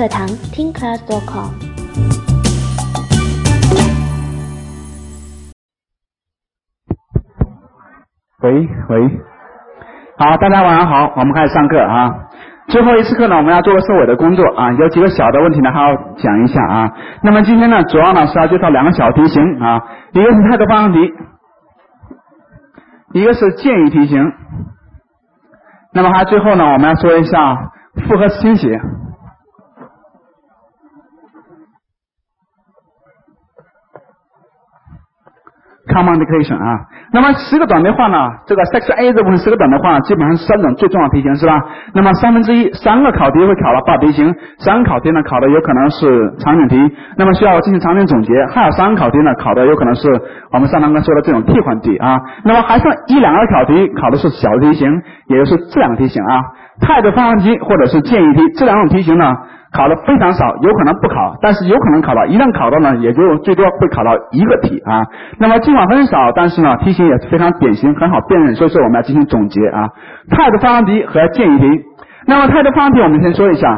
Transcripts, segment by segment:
课堂听class.com。 喂，好，大家晚上好，我们开始上课啊。最后一次课呢，我们要做个收尾的工作啊，有几个小的问题呢，还要讲一下啊。那么今天呢，主要呢是要介绍两个小题型啊，一个是态度方向题，一个是建议题型。那么还最后呢，我们要说一下复合式倾斜。Common indication 啊，那么10个短的话呢，这个 section A 这部分10个短的话，基本上是3种最重要的题型是吧？那么3个考题会考了8题型，3个考题呢考的有可能是场景题，那么需要进行场景总结，还有3个考题呢考的有可能是我们上堂课说的这种替换题啊。那么还剩1、2个考题考的是小题型，也就是这两个题型啊，态度方向题或者是建议题，这两种题型呢考的非常少，有可能不考，但是有可能考到，一旦考到呢，也就最多会考到1个题啊。那么尽管很少，但是呢，题型也是非常典型，很好辨认，所以说我们要进行总结啊。态度方向题和建议题。那么态度方向题我们先说一下，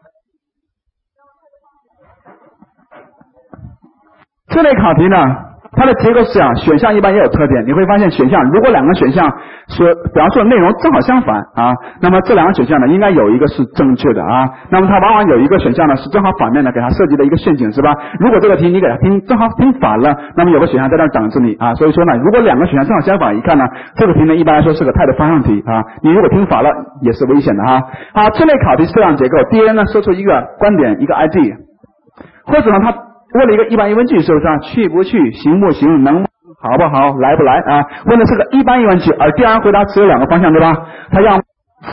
这类考题呢，它的结构是这样，选项一般也有特点，你会发现选项如果2个选项所表述的内容正好相反啊，那么这2个选项呢应该有一个是正确的啊，那么它往往有一个选项呢是正好反面的，给它设计的一个陷阱是吧？如果这个题你给它正好听反了，那么有个选项在那挡着你啊，所以说呢，如果2个选项正好相反，一看呢，这个题呢一般来说是个态度方向题啊，你如果听反了也是危险的啊。好，这类考题是这样结构，第一呢说出一个观点一个 ID， 或者呢他问了一个一般疑问句，是不是啊？去不去，行不行，能好不好，来不来啊？问的是个一般疑问句，而第二回答只有2个方向，对吧？他要么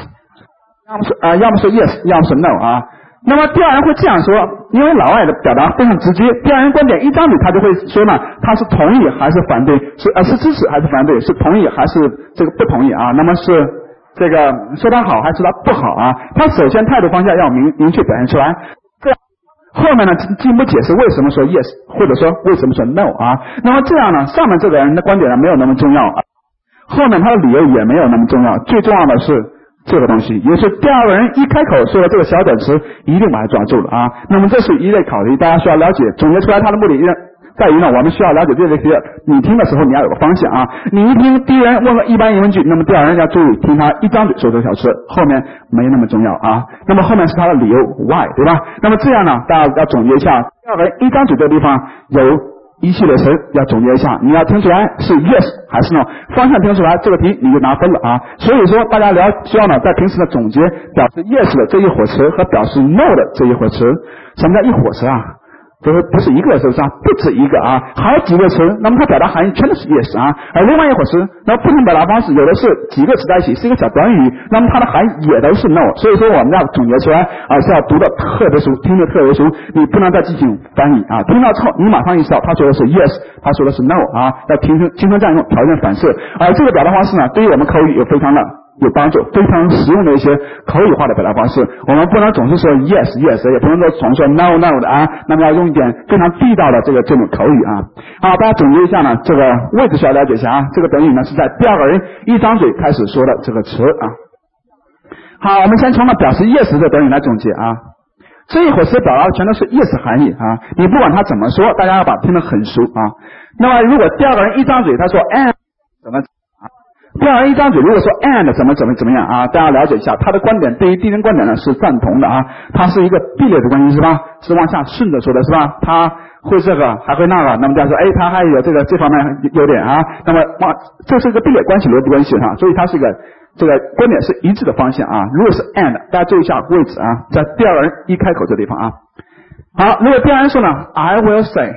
是 yes， 要么是 no 啊。那么第二人会这样说，因为老外的表达非常直接，第二人观点一张嘴他就会说呢，他是同意还是反对，是支持还是反对，是同意还是这个不同意啊？那么是这个说他好还是他不好啊？他首先态度方向要明确表现出来。后面呢进一步解释为什么说 yes 或者说为什么说 no 啊，那么这样呢上面这个人的观点呢没有那么重要，后面他的理由也没有那么重要，最重要的是这个东西，也就是第二个人一开口说的这个小短词一定把它抓住了啊。那么这是一类考题，大家需要了解，总结出来它的目的在于呢，我们需要了解这类题，你听的时候你要有个方向啊。你一听第一人问个一般疑问句，那么第二人要注意听他一张嘴说这个小词，后面没那么重要啊。那么后面是他的理由 why， 对吧？那么这样呢，大家要总结一下，第二人一张嘴这个地方有一系列词要总结一下，你要听出来是 yes 还是 no， 方向听出来这个题你就拿分了啊。所以说大家需要呢在平时的总结表示 yes 的这一伙词和表示 no 的这一伙词。什么叫一伙词啊？就是不是一个，是不是啊？不止一个啊，好几个词，那么它表达含义全都是 yes 啊，而另外一伙词，那么不同表达方式，有的是几个词在一起是一个小短语，那么它的含义也都是 no， 所以说我们要总结出来啊，是要读的特别熟，听得特别熟，你不能再进行翻译啊，听到之后你马上意识到他说的是 yes， 他说的是 no 啊，要经常这样用条件反射，而这个表达方式呢，对于我们口语有非常的有帮助，非常实用的一些口语化的表达方式。我们不能总是说 yes yes， 也不能总说 no no 的啊，那么要用一点非常地道的这种口语啊。好，大家总结一下呢，这个位置需要了解一下啊。这个短语呢是在第二个人一张嘴开始说的这个词啊。好，我们先从表示 yes 的短语来总结啊。这一伙词表达的全都是 yes 含义啊，你不管他怎么说，大家要把它听得很熟啊。那么如果第二个人一张嘴他说 and 怎么第二人一张嘴如果说 and 怎么样啊，大家了解一下他的观点，对于第一人观点呢是赞同的啊，他是一个并列的关系是吧，是往下顺着说的是吧，他会这个还会那个，那么大家说他还有这方面优点啊，那么这是一个并列关系逻辑关系啊，所以它是一个这个观点是一致的方向啊。如果是 and， 大家注意一下位置啊，在第二个人一开口这地方啊。好，如果第二人说呢 I will say，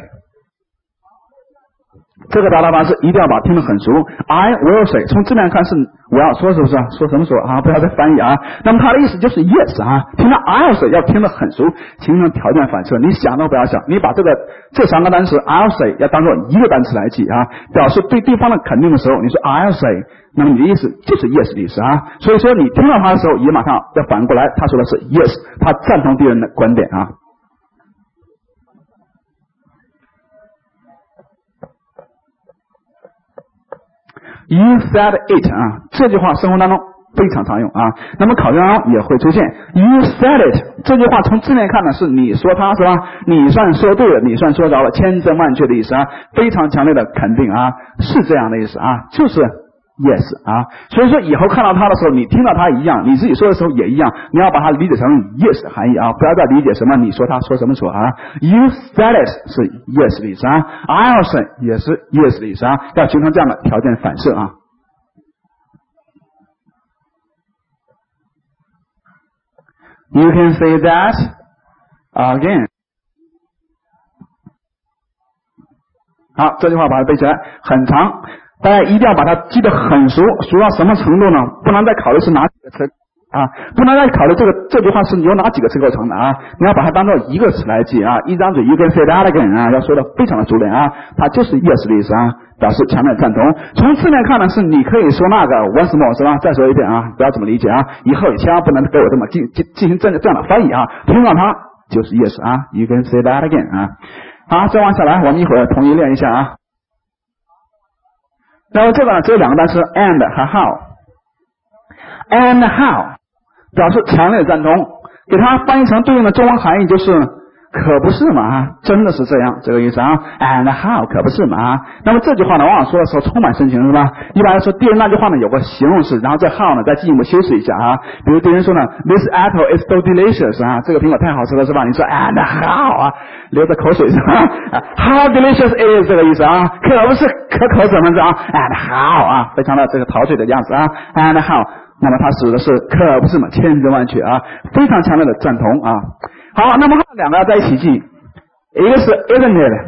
这个表达方式一定要把它听得很熟 ，I will say， 从字面看是我要说，是不是？说什么说啊？不要再翻译啊。那么它的意思就是 yes 啊，听到 I'll say 要听得很熟，形成条件反射。你想都不要想，你把这3个单词 I'll say 要当做一个单词来记啊，表示对对方的肯定的时候，你说 I'll say， 那么你的意思就是 yes 的意思啊。所以说你听到他的时候，也马上要反过来，他说的是 yes， 他赞同敌人的观点啊。You said it 啊，这句话生活当中非常常用啊。那么考卷上也会出现 You said it 这句话，从字面看呢是你说它是吧？你算说对了，你算说着了，千真万确的意思啊，非常强烈的肯定啊，是这样的意思啊，就是 yes 啊。所以说以后看到它的时候，你听到它一样，你自己说的时候也一样，你要把它理解成 yes 的含义啊，不要再理解什么你说它说什么说啊。You said it 是 yes 的意思啊 ，I'll say 也是 yes 的意思啊，要形成这样的条件反射啊。You can say that again。好，这句话把它背起来，很长，大家一定要把它记得很熟，熟到什么程度呢？不能再考虑是哪几个词啊，不能再考虑这句话是由哪几个词构成的啊，你要把它当做一个词来记啊，一张嘴 You can say that again 啊，要说的非常的熟练啊，它就是 yes 的意思啊，表示强烈赞同。从字面看呢，是你可以说那个 once more 是吧？再说一遍啊，不要这么理解啊，以后也千万不能给我这么进行这样的翻译啊，听到它就是 yes 啊 You can say that again 啊。好，再往下来，我们一会儿统一练一下啊。然后这个呢，只有两个单词 and 和 how。and how 表示强烈赞同，给它翻译成对应的中文含义就是可不是嘛，真的是这样，这个意思啊 and how 可不是嘛。那么这句话呢，往往说的时候充满深情是吧？一般来说，敌人那句话呢有个形容词，然后这 how 呢再进一步修饰一下啊。比如敌人说呢 This apple is so delicious 啊，这个苹果太好吃了是吧？你说 and how 啊，流着口水是吧？How delicious is 这个意思啊，可不是可口怎么着啊 and how 啊，非常的这个陶醉的样子啊 and how。那么它指的是可不是嘛，千真万确啊，非常强烈的赞同啊。好，那么两个要在一起记，一个是 isn't it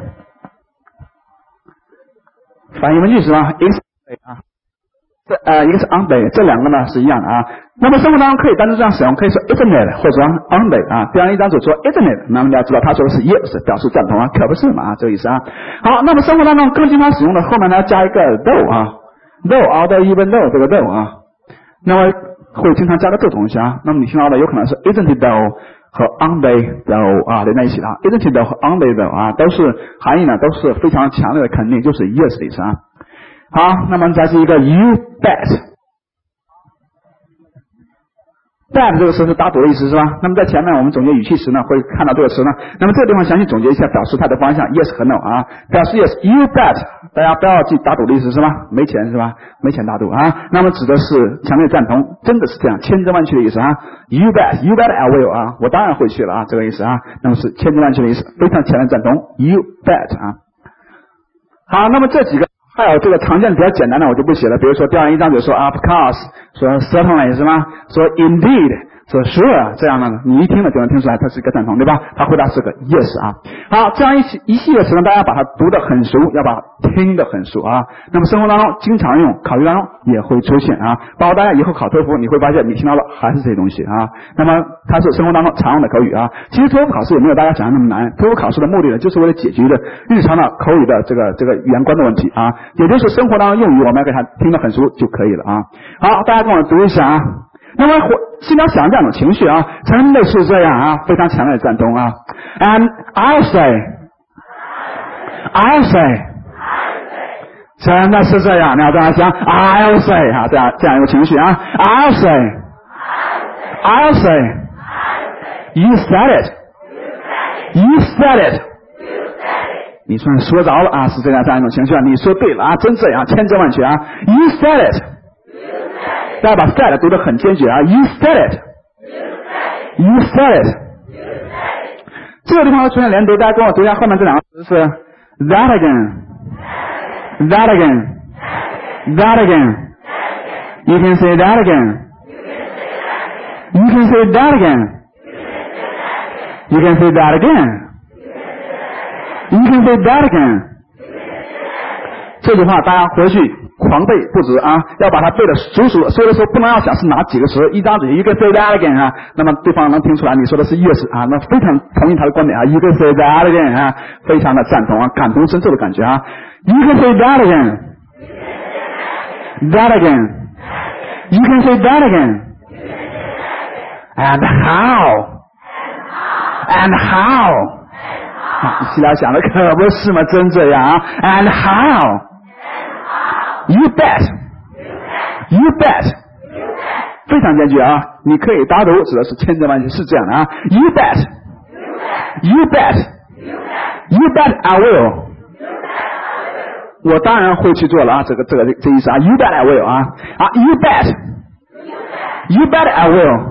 反义文句是吧 ？is 啊，一个是 aren't they， 这两个呢是一样的啊。那么生活当中可以单独这样使用，可以说 isn't it 或者说 aren't they 啊。比方一张嘴说 isn't it， 那么你要知道他说的是 yes， 表示赞同啊，可不是嘛，这个意思啊。好，那么生活当中更经常使用的后面呢要加一个 though 啊 ，though although even though 这个 though 啊。那么会经常加个这东西啊，那么你听到的有可能是 isn't it though 和 aren't they though 啊连在一起的啊 ，isn't it though 和 aren't they though 啊都是含义呢都是非常强烈的肯定，就是 yes 的意思啊。好，那么再是一个 you bet。bet 这个词是打赌的意思是吧？那么在前面我们总结语气词呢，会看到这个词呢。那么这个地方详细总结一下表示它的方向 ，yes 和 no 啊。表示 yes you bet， 大家不要记打赌的意思是吧？没钱是吧？没钱打赌啊。那么指的是强烈赞同，真的是这样，千真万确的意思啊。You bet I will 啊，我当然会去了啊，这个意思啊。那么是千真万确的意思，非常强烈赞同 ，you bet 啊。好，那么这几个。还有这个常见比较简单的我就不写了，比如说调研一张嘴说 of course， 说 certainly 是吗？说 indeed， 说 sure， 这样的你一听了就能听出来它是一个赞同，对吧？他回答是个 yes 啊。好，这样一系列词呢，大家把它读得很熟，要把它听得很熟啊。那么生活当中经常用，考虑当中也会出现啊。包括大家以后考托福，你会发现你听到的还是这些东西啊。那么它是生活当中常用的口语啊。其实托福考试也没有大家想象那么难，托福考试的目的呢，就是为了解决的日常的口语的这个语言观的问题啊，也就是生活当中用语，我们要给它听得很熟就可以了啊。好，大家跟我读一下啊。那么心里想这样的情绪啊，真的是这样啊，非常强烈的赞同啊。And I'll say， 真的是这样，你要这样想 ，I'll say 啊，这样一个情绪啊 ，I'll say， You said it， 你算说着了啊，是这样一种情绪啊，你说对了啊，真这样，千真万确啊 ，You said it。大家把 said 读得很坚决啊 ，You said it， 这个地方出现连读，大家跟我读一下后面这两个词是 that again， You can say that again， You can say that again， You can say that again， You can say that again。这句话大家回去狂背不止啊，要把它背得熟熟的，说的时候不能要想是哪几个词，一张嘴一个 say that again 啊，那么对方能听出来你说的是 yes 啊，那非常同意他的观点啊，一个 say that again 啊，非常的赞同啊，感同身受的感觉啊，一个 say that again， that again， You can say that again， and how， 啊，西来想的可不是嘛，真这样啊 ，and how。You bet. 非常坚决啊！你可以打赌，指的是千真万确是这样的啊。You bet, you bet, you bet I will。我当然会去做了啊，这意思啊。You bet I will 啊，you bet, you bet I will,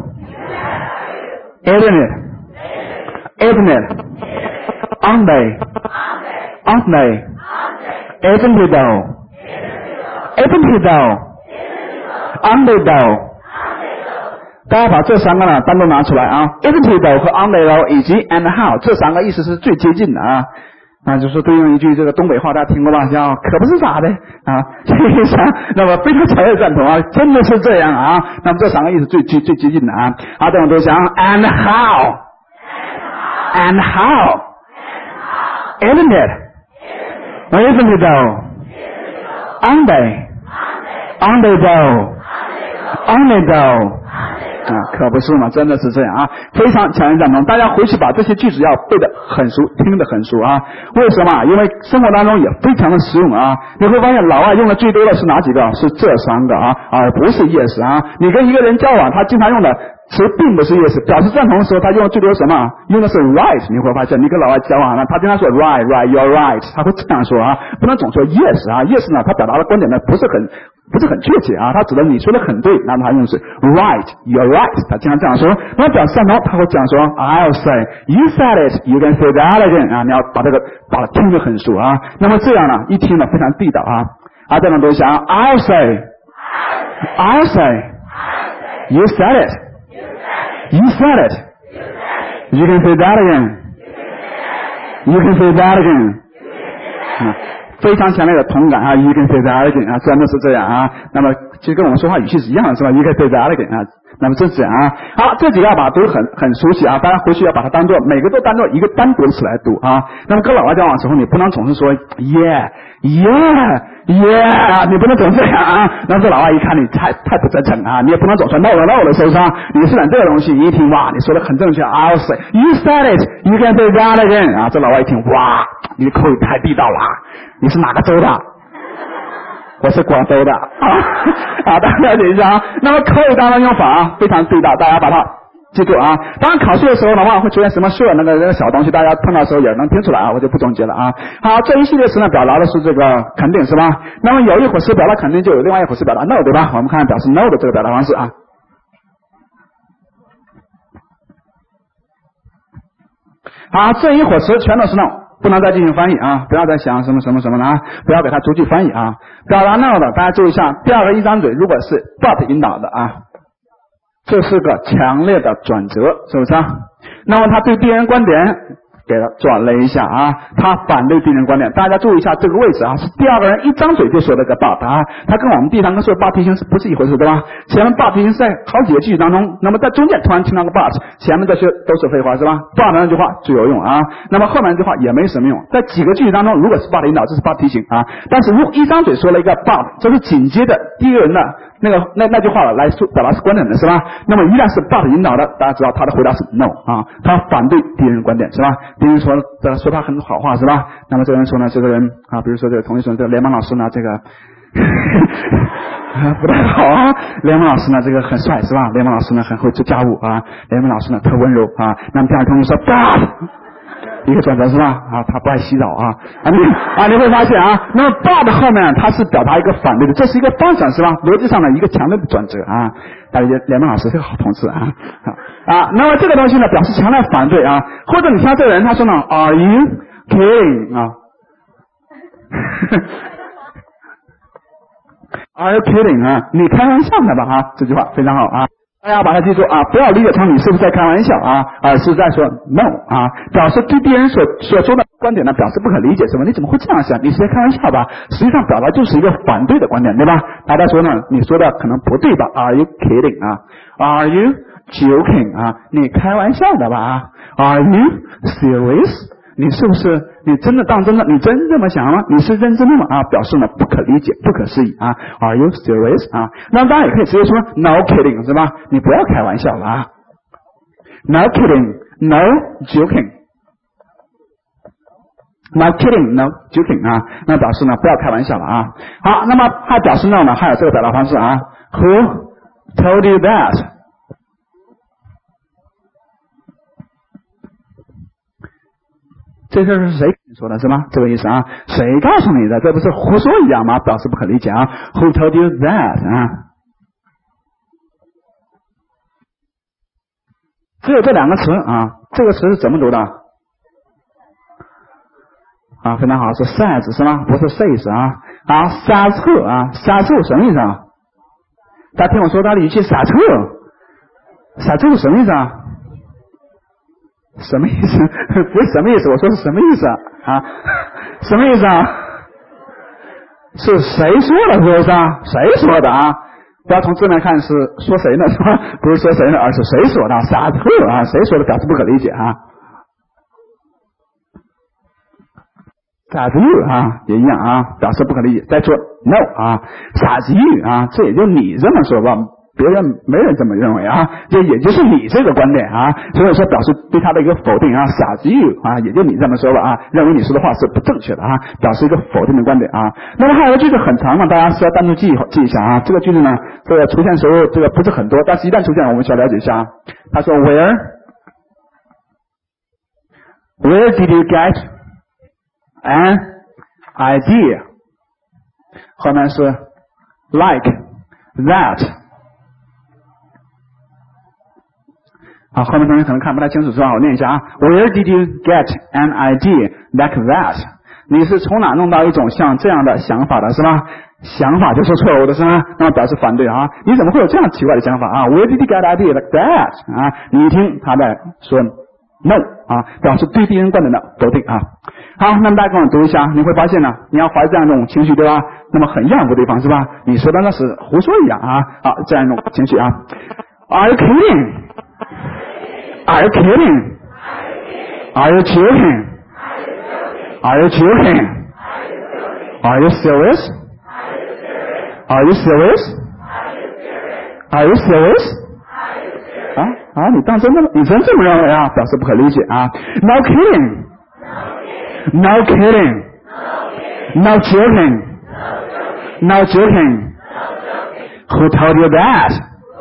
isn't it, isn't it, aren't they, aren't they, isn't it though, isn't it though, aren't they though。大家把这三个呢单独拿出来啊 ，isn't it though 和 aren't they though 以及 and how 这三个意思是最接近的啊。就是对应一句这个东北话，大家听过吧？叫可不是傻的啊，这意思。那么非常强烈赞同啊，真的是这样啊。那么这三个意思最接近的啊。好，这种都想 and how, and how, isn't it, isn't it though, aren't they, aren't they though, aren't they though。可不是嘛，真的是这样啊，非常强烈赞同。大家回去把这些句子要背得很熟，听得很熟啊。为什么？因为生活当中也非常的实用啊。你会发现老外用的最多的是哪几个？是这三个啊，而不是 yes 啊。你跟一个人交往，他经常用的词并不是 yes， 表示赞同的时候，他用的最多什么？用的是 right。你会发现，你跟老外交往呢，他经常说 right, right, you're right， 他会这样说啊，不能总说 yes 啊。yes 呢，他表达的观点呢不是很确切啊，他指的你说的很对，那么他用的是 right, you're right， 他经常这样说。那表示赞同，他会这样说 I'll say, you said it, you can say that again 啊，你要把它听得很熟啊。那么这样呢，一听呢非常地道啊。这种东西啊 I'll say, I'll say, you said it, you said it, you can say that again, you can say that again。非常强烈的同感啊 ，you can say that again 啊，真的是这样啊。那么其实跟我们说话语气是一样的，是吧 ？you can say that again 啊，那么就是这样啊。好，这几个要把都很熟悉啊，大家回去要把它当做每个都当做一个单独的词来读啊。那么跟老外交往的时候，你不能总是说 yeah yeah yeah， 你不能总这样啊。然后这老外一看你太不真诚啊，你也不能总说 no no no 的受伤。你是讲这个东西，你一听哇，你说的很正确 ，I'll say you said it, you can say that again 啊。这老外一听哇，你的口语太地道了。你是哪个州的？我是广州的大家了解一下啊。那么口语当中用法啊，非常地道，大家把它记住啊。当然考试的时候的话，会出现什么sure那个小东西，大家碰到的时候也能听出来啊，我就不总结了啊。好，这一系列词呢，表达的是这个肯定是吧？那么有一伙词表达肯定，就有另外一伙词表达 no， 对吧？我们看看表示 no 的这个表达方式啊。好，这一伙词全都是 no。不能再进行翻译啊！不要再想什么什么什么了啊！不要给它逐句翻译啊！表达 no 的，大家注意一下，第二个一张嘴，如果是 but 引导的啊，这是个强烈的转折，是不是啊？那么他对敌人观点给他转了一下啊，他反对敌人观点。大家注意一下这个位置啊，是第二个人一张嘴就说了个 but 啊，他跟我们第三个说 but 题型是不是一回事，对吧？前面 but 题型是在好几个句子当中，那么在中间突然听到个 but， 前面这些都是废话是吧 ？but 那句话最有用啊，那么后面那句话也没什么用。在几个句子当中，如果是 but 引导，这是 but 题型啊，但是如果一张嘴说了一个 but， 这是紧接着第一个人的那句话来说表达是观点的是吧？那么一旦是 but 引导的，大家知道他的回答是 no 啊，他反对敌人观点是吧？敌人说他很好话是吧？那么这个人说呢，这个人啊，比如说这个同学说这个联邦老师呢，这个不太好啊。联邦老师呢，这个很帅是吧？联邦老师呢很会做家务啊。联邦老师呢特温柔啊。那么第二个同学说 but。一个转折是吧？啊，他不爱洗澡啊！你会发现啊，那么 but 后面它是表达一个反对的，这是一个方向是吧？逻辑上的一个强烈的转折啊！大家联邦老师是个好同志啊！那么这个东西呢，表示强烈反对啊，或者你看这个人他说呢 ，Are you kidding 啊？Are you kidding 啊？你开玩笑的吧啊？这句话非常好啊！大家把它记住啊，不要理解成你是不是在开玩笑啊，而是在说 no 啊，表示对敌人所说的观点呢表示不可理解，什么？你怎么会这样想？你是在开玩笑吧？实际上表达就是一个反对的观点，对吧？大家说呢，你说的可能不对吧 ？Are you kidding 啊 ？Are you joking 啊？你开玩笑的吧 ？Are you serious？你是不是你真的当真的？你真这么想吗？你是认真的吗？啊，表示呢不可理解、不可思议啊。Are you serious 啊？那当然也可以直接说 No kidding 是吧？你不要开玩笑了啊。No kidding, no joking。No kidding, no joking 啊，那表示呢不要开玩笑了啊。好，那么还表示 no 呢，还有这个表达方式啊。Who told you that？ 这事是谁跟你说的是吗？这个意思啊，谁告诉你的？这不是胡说一样吗？表示不可理解啊。Who told you that？ 啊，只有这两个词啊，这个词是怎么读的？啊，非常好，是 says 是吗？不是 says 啊。啊 ，says who 啊 ，says who 什么意思啊？大家听我说他的语气 says who，says who 什么意思啊？什么意思？不是什么意思，我说是什么意思啊？什么意思啊？是谁说的，是不是啊？谁说的啊？不要从字面看是说谁呢，是吧？不是说谁呢，而是谁说的？傻特啊，谁说的表示不可理解啊？傻子 you 啊，也一样啊，表示不可理解。再说 no 啊，傻子 you 啊，这也就你这么说吧。别人没人这么认为啊，这也就是你这个观点啊，所以说表示对他的一个否定啊，傻子 you 啊，也就你这么说吧啊，认为你说的话是不正确的啊，表示一个否定的观点啊。那么还有一个句子很长嘛，大家需要单独记一下啊。这个句子呢，这个出现时候这个不是很多，但是一旦出现，我们需要了解一下啊。他说 Where did you get an idea？ 后面是 like that。好，后面同学可能看不太清楚，是吧？我念一下啊。Where did you get an idea like that？ 你是从哪弄到一种像这样的想法的，是吧？想法就是错误的，是吗？那么表示反对啊。你怎么会有这样奇怪的想法啊 ？Where did you get an idea like that？ 啊，你一听他在说 no 啊，表示对敌人观点的否定啊。好，那么大家跟我读一下，你会发现呢，你要怀着这样一种情绪，对吧？那么很厌恶对方，是吧？你说的那是胡说一样啊，啊，这样一种情绪啊。Are you kidding？Are you kidding? Are you joking? Are you joking? Are you serious? Are you serious? Are you serious? 啊，你当真的？你真这么认为啊？表示不可理解啊。No kidding. No kidding. No joking. No joking. Who told you that?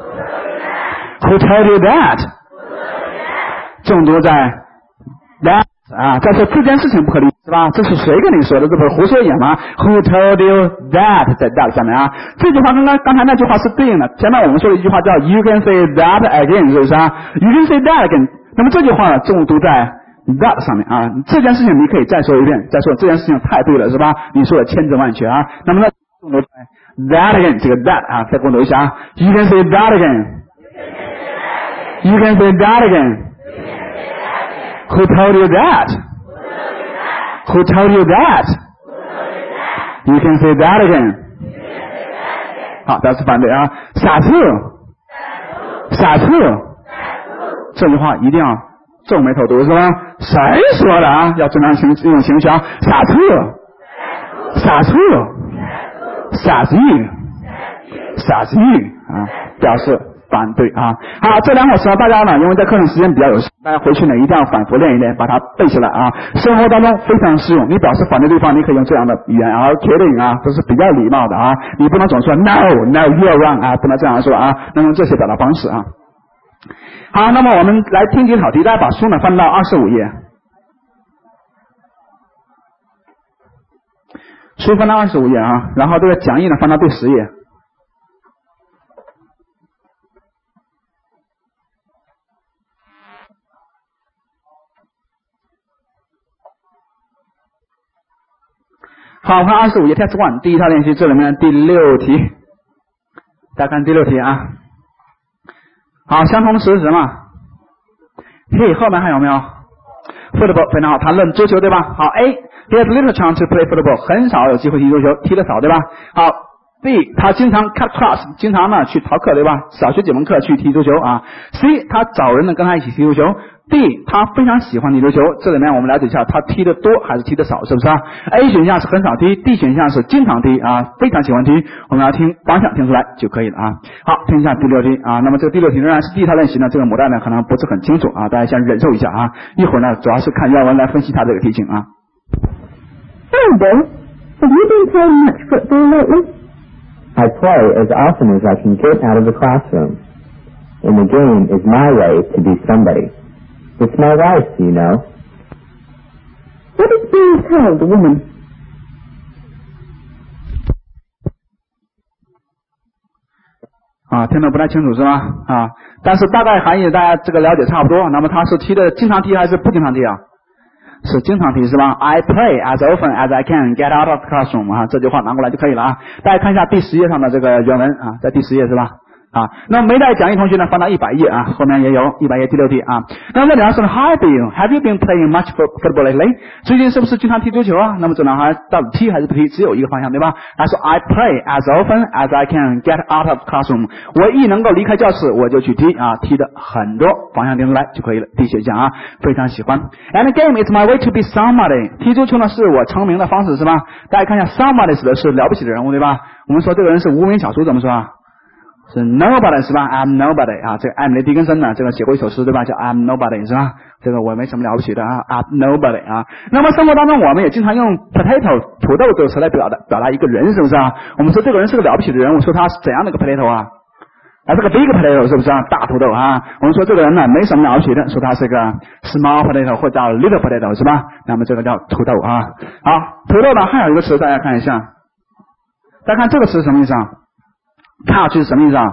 Who told you that?重读在 that 啊，再说这件事情不可理解，是吧？这是谁跟你说的？这不是胡说一样吗 ？Who told you that？ 在 that 下面啊，这句话跟刚才那句话是对应的。前面我们说的一句话叫 You can say that again， 是不是啊 ？You can say that again。那么这句话呢，重读在 that 上面啊。这件事情你可以再说一遍，再说这件事情太对了，是吧？你说的千真万确啊。那么呢，重读在 that again， 这个 that 啊，再重读一下啊。You can say that again。You can say that again。Who told you that? Who told you that? You can say that again. 好，表示反对啊，傻子，傻子，这句话一定要皱眉头读，是吧？谁说的啊？要这样一种形象，傻子，傻子，傻子，傻子啊，表示。反对啊！好，这两个词大家呢，因为在课程时间比较有限，大家回去呢一定要反复练一练，把它背起来啊。生活当中非常适用。你表示反对对方，你可以用这样的语言啊 ，kidding 啊，这是比较礼貌的啊。你不能总说 no，you're wrong 啊，不能这样说啊。那么这些表达方式啊。好，那么我们来听几考题，大家把书呢翻到25页，书翻到25页啊，然后这个讲义呢翻到第10页。好，看25页 Test 1第一套练习，这里面第6题，大家看第6题啊。好，相同的实质嘛。嘿，后面还有没有 ？Football 非常好，他论足球对吧？好 ，A，he has little chance to play football， 很少有机会踢足球，踢得少对吧？好 ，B， 他经常 cut class， 经常呢去逃课对吧？少学几门课去踢足球啊。C， 他找人呢跟他一起踢足球。D， 他非常喜欢踢足球，这里面我们了解一下，他踢得多还是踢得少，是不是啊 ？A 选项是很少踢 ，D 选项是经常踢啊，非常喜欢踢。我们要听方向听出来就可以了啊。好，听一下第6题啊。那么这个第6题仍然是第一套练习呢，这个母带呢可能不是很清楚啊，大家先忍受一下啊。一会儿呢，主要是看原文来分析它这个题型啊。 Hello, Bill. Have you been playing much football lately? I play as often as I can get out of the classroom. And the game is my way to be somebody. It's my life, you know. What is being told, the woman? 啊，听得不太清楚是吧？啊，但是大概含义大家这个了解差不多。那么它是提的经常提还是不经常提啊？是经常提是吧 ？I play as often as I can get out of the classroom 啊，这句话拿过来就可以了啊。大家看一下第10页上的这个原文啊，在第10页是吧？啊，那么没带讲义同学呢，翻到100页啊，后面也有100页第6题啊。那么这两个说 Hi Bill, have you been playing much football lately？ 最近是不是经常踢足球啊？那么这男孩到底踢还是不踢，只有一个方向对吧？他说 I play as often as I can get out of classroom。我一能够离开教室，我就去踢啊，踢的很多，方向定出来就可以了。第写一下啊，非常喜欢。And the game is my way to be somebody。踢足球呢是我成名的方式是吧？大家看一下 somebody 指的是了不起的人物对吧？我们说这个人是无名小卒怎么说啊？是 nobody 是吧 ？I'm nobody 啊，这个艾米丽·狄更森呢，这个写过一首诗对吧？叫 I'm nobody 是吧？这个我没什么了不起的啊 ，I'm nobody 啊。那么生活当中我们也经常用 potato 土豆这个词来表达一个人是不是啊？我们说这个人是个了不起的人物，说他是怎样的一个 potato 啊？啊，这个 big potato 是不是啊？大土豆啊？我们说这个人呢没什么了不起的，说他是个 small potato 或者叫 little potato 是吧？那么这个叫土豆啊。好，土豆呢还有一个词大家看一下，大家看这个词什么意思啊？Couch 是什么意思啊？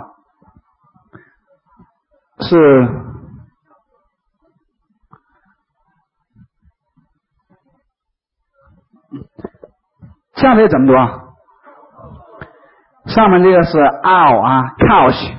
是下面怎么读啊？上面这个是 owl 啊 ，couch，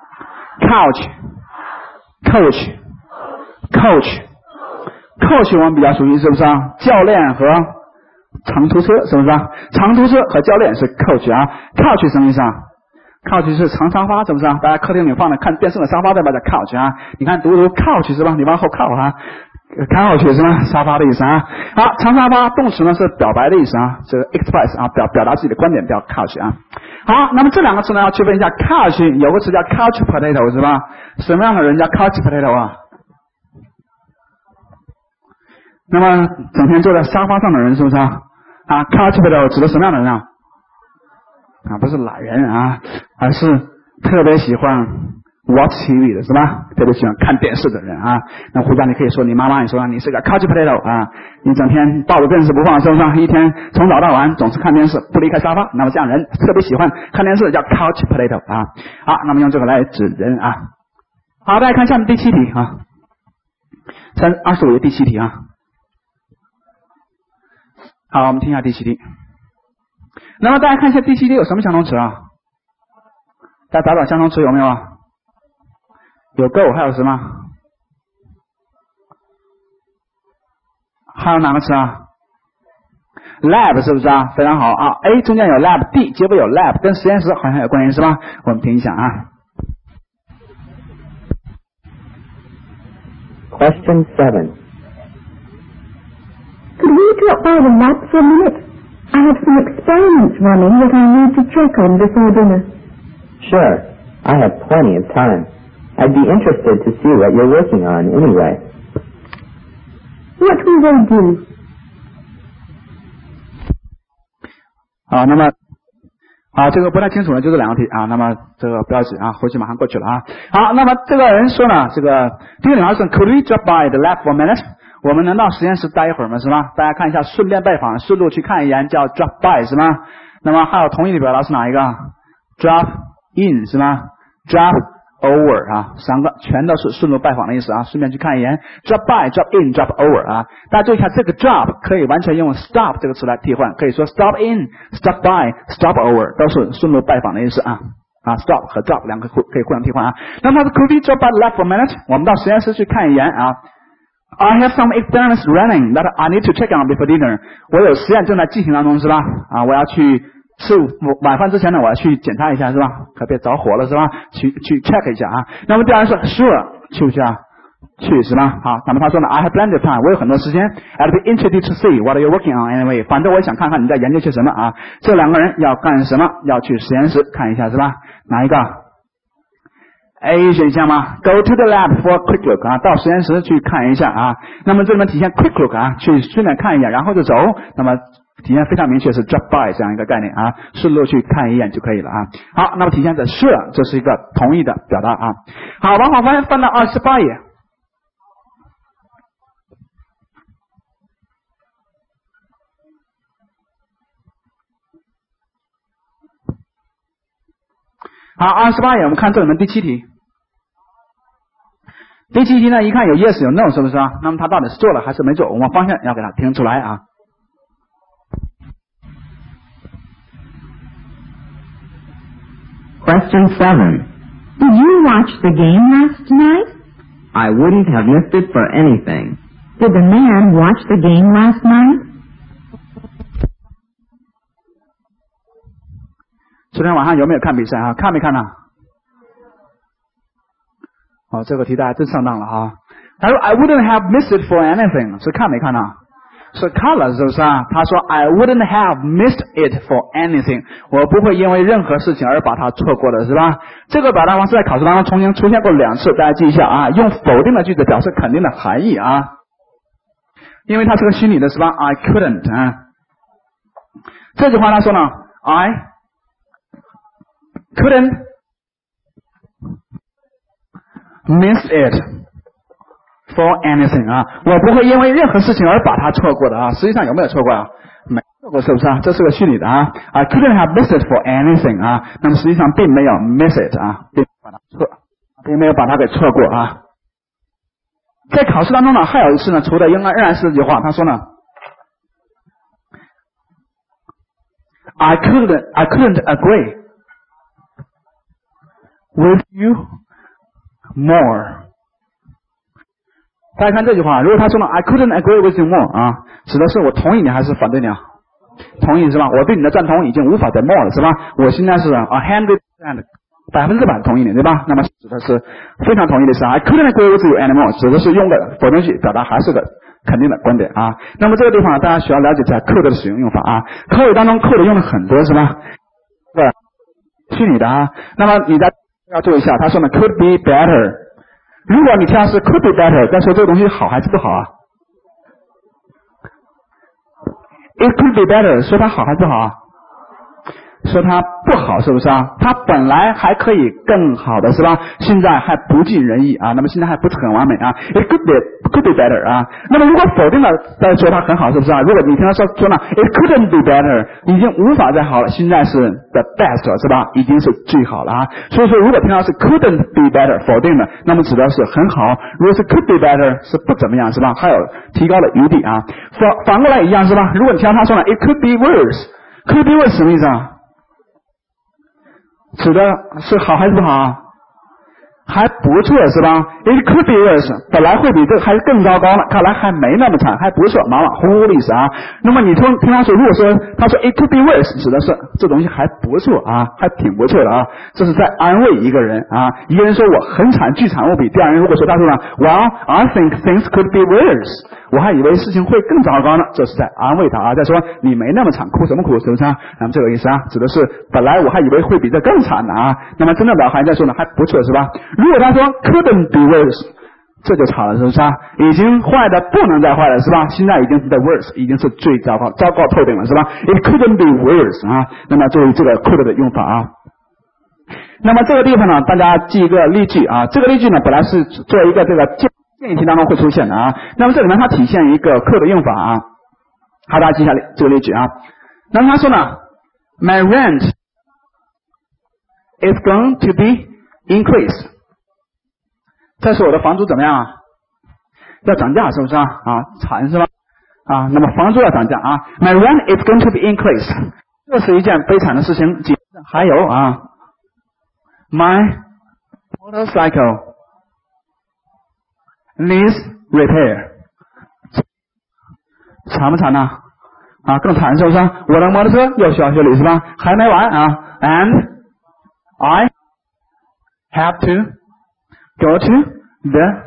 coach 我们比较熟悉是不是啊？教练和长途车是不是啊？长途车和教练是 coach 啊 ，couch 什么意思啊？couch 是长沙发是不是啊？大家客厅里放的看电视的沙发对吧？叫 couch 啊。你看读 couch 是吧？你往后靠啊 ，couch 是吧？沙发的意思啊。好，长沙发动词呢是表白的意思啊，这个 express 啊，表达自己的观点叫 couch 啊。好，那么这两个词呢要区分一下 couch 有个词叫 couch potato 是吧？什么样的人叫 couch potato 啊？那么整天坐在沙发上的人是不是啊？啊 couch potato 指的什么样的人啊？啊，不是懒人啊，而是特别喜欢 watch TV 的是吧？特别喜欢看电视的人啊。那回家你可以说你妈妈，你说你是个 couch potato 啊，你整天抱着电视不放，是不是？一天从早到晚总是看电视，不离开沙发。那么这样人特别喜欢看电视，叫 couch potato 啊。好，那么用这个来指人啊。好，大家看下面第7题啊，25页第7题啊。好，我们听一下第7题。那么大家看一下第7题有什么相同词啊？大家找找相同词有没有啊？有 go 还有什么？还有哪个词啊 ？lab 是不是啊？非常好啊 ！A 中间有 lab，D 结尾有 lab， 跟实验室好像有关系是吧？我们听一下啊。 Question 7. Could we drop by the lab for a minute? I have some experiments running that I need to check on before dinner. Sure. I have plenty of time. I'd be interested to see what you're working on anyway. What will they do? 好，那么这个不太清楚呢，就这2个题啊。那么这个不要紧啊，回去马上过去了啊。好，那么这个人说呢，这个第一个女孩是 Could we drop by the lab for a minute？ 我们能到实验室待一会儿吗？是吧？大家看一下，顺便拜访，顺路去看一眼，叫 drop by 是吧？那么还有同义的表达是哪一个 ？drop in 是吧 ？drop over 啊，3个全都是顺路拜访的意思啊，顺便去看一眼 ，drop by、drop in、drop over 啊。大家注意一下，这个 drop 可以完全用 stop 这个词来替换，可以说 stop in、stop by、stop over 都是顺路拜访的意思啊。stop 和 drop 2个可以互相替换啊。那么 could we drop by the lab for a minute？ 我们到实验室去看一眼啊。I have some experiments running that I need to check on before dinner。 我有实验正在进行当中是吧？啊，我要去吃晚饭之前呢，我要去检查一下是吧？可别着火了是吧？去 check 一下啊。那么第二人说 sure 去不去啊？去是吧？好，那么他说呢 I have plenty of time， 我有很多时间 I'd be interested to see what you're working on anyway， 反正我也想看看你在研究些什么啊。这2个人要干什么？要去实验室看一下是吧？哪一个？A 选项吗 ？Go to the lab for a quick look 啊，到实验室去看一下啊。那么这里面体现 quick look 啊，去顺便看一眼，然后就走。那么体现非常明确是 drop by 这样一个概念啊，顺路去看一眼就可以了啊。好，那么体现在 sure 这是一个同意的表达啊。好，往后翻到28页。好，28页我们看这里面第7题。第7题呢，一看有 yes 有 no 是不是啊？那么他到底是做了还是没做？我们方向要给他听出来啊。 Question 7. Did you watch the game last night? I wouldn't have missed it for anything. Did the man watch the game last night? 昨天晚上有没有看比赛啊？看没看呢？哦，这个题大家真上当了啊！他说 I wouldn't have missed it for anything， 是看没看呢？是看了是不是啊？他说 I wouldn't have missed it for anything， 我不会因为任何事情而把它错过的是吧？这个表达方式在考试当中曾经出现过2次，大家记一下啊，用否定的句子表示肯定的含义啊，因为它是个虚拟的是吧 ？I couldn't 啊，这句话他说呢 I couldn't miss it for anything 啊，我不会因为任何事情而把它错过的啊。实际上有没有错过啊？没错过是不是啊？这是个虚拟的啊。I couldn't have missed it for anything 啊。那么实际上并没有 miss it 啊，并没有把它给错过啊。在考试当中呢，还有一次呢，除了仍然是这句话，他说呢 I couldn't agree with you more。大家看这句话，如果他说呢 I couldn't agree with you more 啊，指的是我同意你还是反对你啊？同意是吧？我对你的赞同已经无法再 more 了是吧？我现在是 100% 100%同意你对吧？那么指的是非常同意的是 I couldn't agree with you anymore， 指的是用的否定句表达还是个肯定的观点啊。那么这个地方大家需要了解一下 could 的使用用法啊。口语当中 could 用的很多是吧？对，虚拟的啊。那么你在要注意一下，他说呢 could be better。如果你听到是 could be better， 再说这个东西好还是不好啊 ？It could be better， 说它好还是不好啊？说它不好是不是啊？它本来还可以更好的是吧？现在还不尽人意啊，那么现在还不是很完美啊。It could be better 啊。那么如果否定了再说它很好是不是啊？如果你听到说呢 It couldn't be better， 已经无法再好了，现在是 the best 是吧？已经是最好了啊。所以说如果听到是 couldn't be better 否定的，那么指的是很好；如果是 could be better 是不怎么样是吧？还有提高的余地啊。反过来一样是吧？如果你听到他说呢 It could be worse，could be worse 什么意思啊？指的是好还是不好啊？还不错是吧 ？It could be worse， 本来会比这个还更糟糕了，看来还没那么惨，还不错，马马虎虎的意思啊。那么你听他说，如果说他说 It could be worse， 指的是这东西还不错啊，还挺不错的啊，这是在安慰一个人啊。一个人说我很惨，巨惨无比；第二人如果说他说呢 Well I think things could be worse， 我还以为事情会更糟糕呢，这是在安慰他啊，在说你没那么惨，哭什么哭，是不是啊？那么这个意思啊，指的是本来我还以为会比这更惨的啊，那么真的还在说呢还不错是吧？如果他说 couldn't be worse， 这就吵了是不是啊？已经坏的不能再坏了是吧？现在已经是 the worst， 已经是最糟糕透顶了是吧 ？It couldn't be worse 啊。那么注意这个 could 的用法啊。那么这个地方呢，大家记一个例句啊。这个例句呢，本来是做一个这个建议题当中会出现的啊。那么这里面它体现一个 could 的用法啊。好，大家记一下这个例句啊。那么他说呢 ，My rent is going to be increased。再说我的房租怎么样啊？要涨价是不是啊？啊，惨是吧？啊，那么房租要涨价啊。My rent is going to be increased， 这是一件悲惨的事情。还有啊 ，My motorcycle needs repair， 惨不惨呢？啊，更惨是不是啊？我的摩托车又需要修理是吧？还没完啊 ，And I have to go to the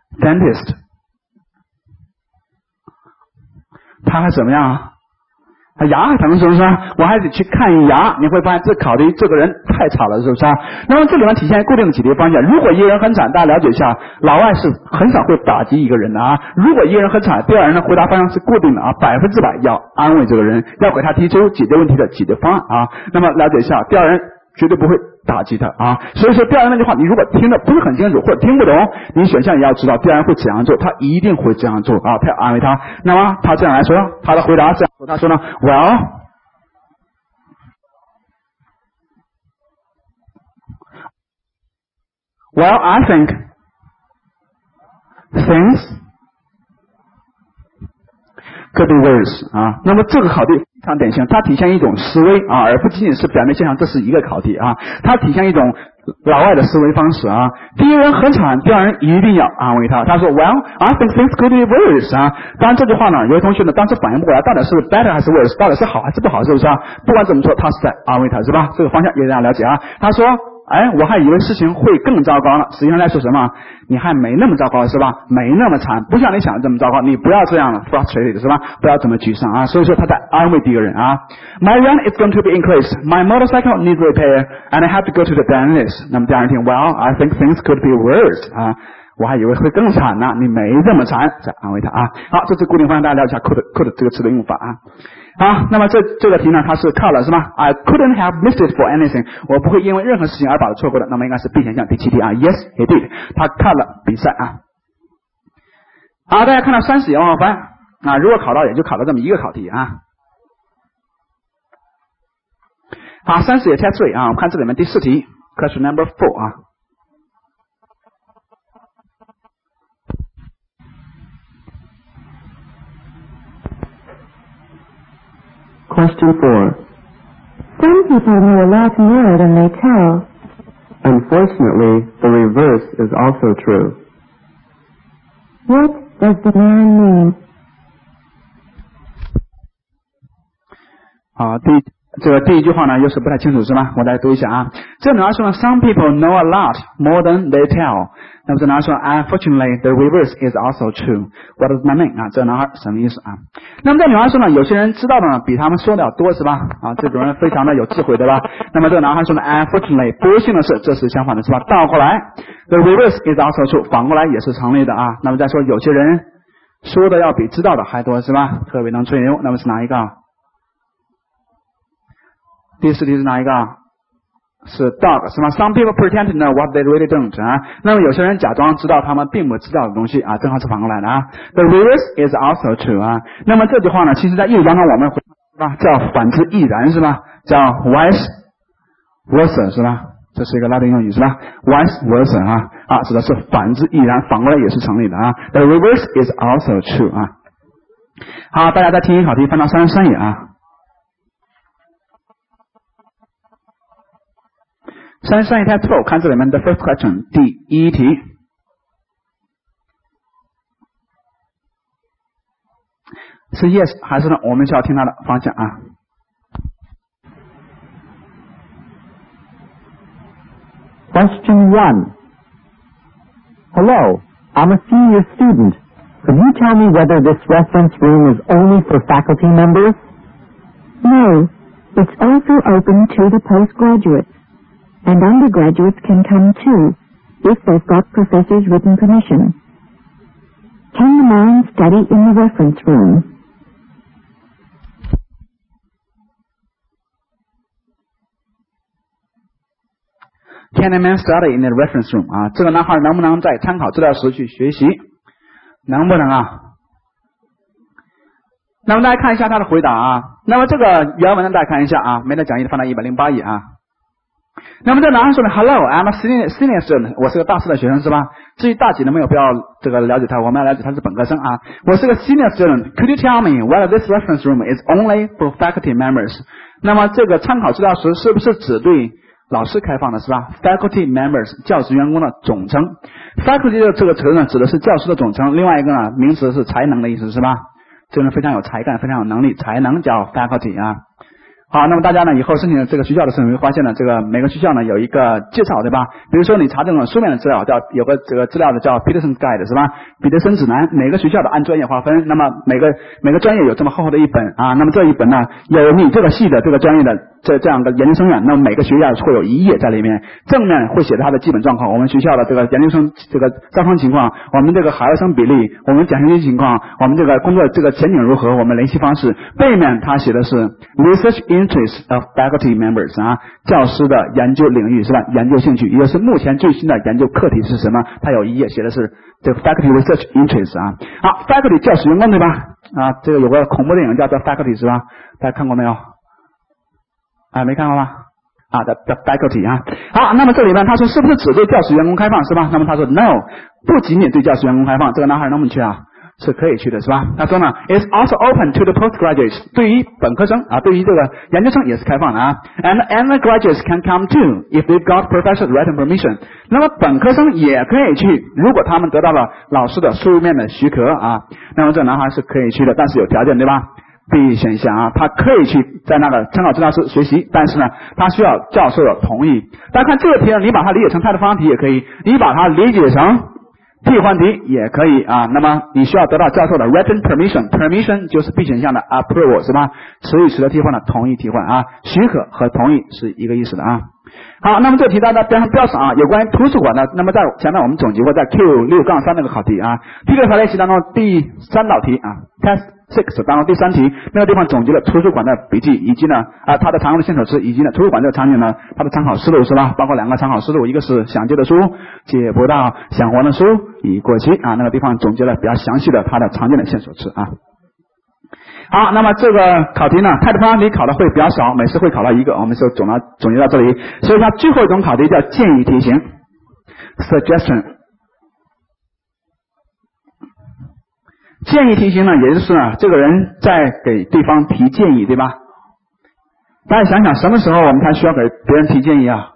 dentist。他还怎么样啊？ 他牙还疼是不是？我还得去看牙，你会发现这考虑这个人太吵了，是不是？那么这里面体现固定的几个方向。如果一个人很惨，大家了解一下，老外是很少会打击一个人的啊。如果一个人很惨，第二人的回答方向是固定的啊，100%要安慰这个人，要给他提出解决问题的解决方案啊。那么了解一下，第二人绝对不会打击他啊。所以说第二人那句话，你如果听得不是很清楚或者聽不懂，你选项也要知道第二人会怎样做，他一定会这样做啊，他要安慰他。那么他这样来说，他的回答这样说，他说呢 Well, I think things could be worse 啊。那么这个考题非常典型，它体现一种思维啊，而不仅仅是表面现象，这是一个考题啊，它体现一种老外的思维方式啊。第一人很惨，第二人一定要安慰他。他说 Well, I think things could be worse 啊。当然这句话呢，有些同学呢当时反应不过来，到底是 better 还是 worse， 到底是好还是不好，是不是啊？不管怎么说，他是在安慰他，是吧？这个方向也大家了解啊。他说我还以为事情会更糟糕了，实际上在说什么？你还没那么糟糕是吧？没那么惨，不像你想的这么糟糕，你不要这样了 frustrated 是吧？不要这么沮丧啊。所以说他在安慰第一个人啊。My rent is going to be increased. My motorcycle needs repair, and I have to go to the dentist. 那么第二人听 Well, I think things could be worse 啊。我还以为会更惨呢，你没这么惨，再安慰他啊。好，这是固定方向，大家了解一下 could 这个词的用法啊。好，那么这个题呢，它是靠了是吧 ？I couldn't have missed it for anything。我不会因为任何事情而把它错过的。那么应该是 B 选项第7题啊。Yes, he did。他看了比赛啊。好，大家看到30页往后翻啊。如果考到也就考到这么一个考题啊。好，30页 Test 3啊，我们看这里面第4题 ，Question number 4啊。 Question 4. Some people know a lot more than they tell. Unfortunately, the reverse is also true. What does the man mean? 好，这个第一句话呢，又是不太清楚是吧？我来读一下啊。这里说呢 ，Some people know a lot more than they tell。那么这男孩说 ，Unfortunately, the reverse is also true. What does that mean 啊？这男孩什么意思啊？那么这女孩说呢，有些人知道的呢，比他们说的要多是吧？啊，这种人非常的有智慧对吧？那么这个男孩说呢 ，Unfortunately， 不幸的是，这是相反的是吧？倒过来 ，the reverse is also true， 反过来也是成立的啊。那么再说，有些人说的要比知道的还多是吧？特别能吹牛，那么是哪一个？第4题是哪一个？是 dog 是吗 ？Some people pretend to know what they really don't 啊。那么有些人假装知道他们并不知道的东西啊，正好是反过来的啊。The reverse is also true 啊。那么这句话呢，其实在英语当中我们会是吧，叫反之亦然是吧？叫 vice versa 是吧？这是一个拉丁用语是吧 ？vice versa 啊，指的是反之亦然，反过来也是成立的啊。The reverse is also true 啊。好，大家再听一考题，翻到33页啊。33页 Test 4， 看这里面的 first question 第1题。是 yes 还是呢？我们需要听它的方向啊。 Question 1. Hello, I'm a senior student. Could you tell me whether this reference room is only for faculty members? No, it's also open to the postgraduates. And undergraduates can come too, if they've got professors' written permission. Can the man study in the reference room? Can a man study in the reference room 啊？这个男孩能不能在参考资料室去学习？能不能啊？那么大家看一下他的回答啊。那么这个原文呢，大家看一下啊，没得讲义放到108页啊。那么这男孩说呢 ，Hello, I'm a senior student， 我是个大四的学生是吧？至于大几呢，没有必要这个了解他，我们要了解他是本科生啊。我是个 senior student， Could you tell me whether this reference room is only for faculty members？ 那么这个参考资料室是不是只对老师开放的是吧 ？Faculty members 教职员工的总称 ，faculty 的这个词呢指的是教师的总称，另外一个呢名词是才能的意思是吧？这个人非常有才干，非常有能力，才能叫 faculty 啊。 好，那么大家呢以后申请这个学校的时候，你会发现呢，这个每个学校呢有一个介绍，对吧？比如说你查这种书面的资料，叫有个这个资料的叫 Peterson Guide 是吧？彼得森指南，每个学校的按专业划分，那么每个专业有这么厚厚的一本啊，那么这一本呢有你这个系的这个专业的这样的研究生院，那么每个学校会有一页在里面，正面会写它的基本状况，我们学校的这个研究生这个招生情况，我们这个海外生比例，我们奖学金情况，我们这个工作这个前景如何，我们联系方式。背面它写的是 research interest of faculty members 啊，教师的研究领域是吧？研究兴趣，也就是目前最新的研究课题是什么？它有一页写的是这个 faculty research interest 啊。好 ，faculty 教师员工对吧？啊，这个有个恐怖电影叫做 faculty 是吧？大家看过没有？啊，没看过吗？啊的 faculty 啊。好，那么这里面他说是不是只对教师员工开放是吧？那么他说 no， 不仅仅对教师员工开放，这个男孩能不能去啊？是可以去的是吧？他说呢 ，is also open to the postgraduates， 对于本科生啊，对于这个研究生也是开放的啊。And undergraduates can come too if they've got professor written permission。那么本科生也可以去，如果他们得到了老师的书面的许可啊，那么这男孩是可以去的，但是有条件对吧？B 选项啊，他可以去在那个参考治疗师学习，但是呢，他需要教授的同意。大家看这个题呢，你把它理解成态度方程题也可以，你把它理解成替换题也可以啊。那么你需要得到教授的 written permission 就是 B 选项的 approval 是吧？词语词的替换的同意替换啊，许可和同意是一个意思的啊。好，那么这题大家标上标上啊，有关于图书馆的，那么在前面我们总结过，在 Q6-3 那个考题啊，第六条练习当中第3道题啊 ，Test 6当中第3题，那个地方总结了图书馆的笔记，以及呢它的常用的线索词，以及呢图书馆这个场景呢它的参考思路是吧？包括2个参考思路，一个是想借的书借不到，想还的书已过期啊，那个地方总结了比较详细的它的常见的线索词啊。好，那么这个考题呢，态度方程题考的会比较少，每次会考到一个，我们就总结到这里。所以它最后一种考题叫建议题型 ，suggestion。建议题型呢，也就是呢，这个人在给对方提建议，对吧？大家想想，什么时候我们才需要给别人提建议啊？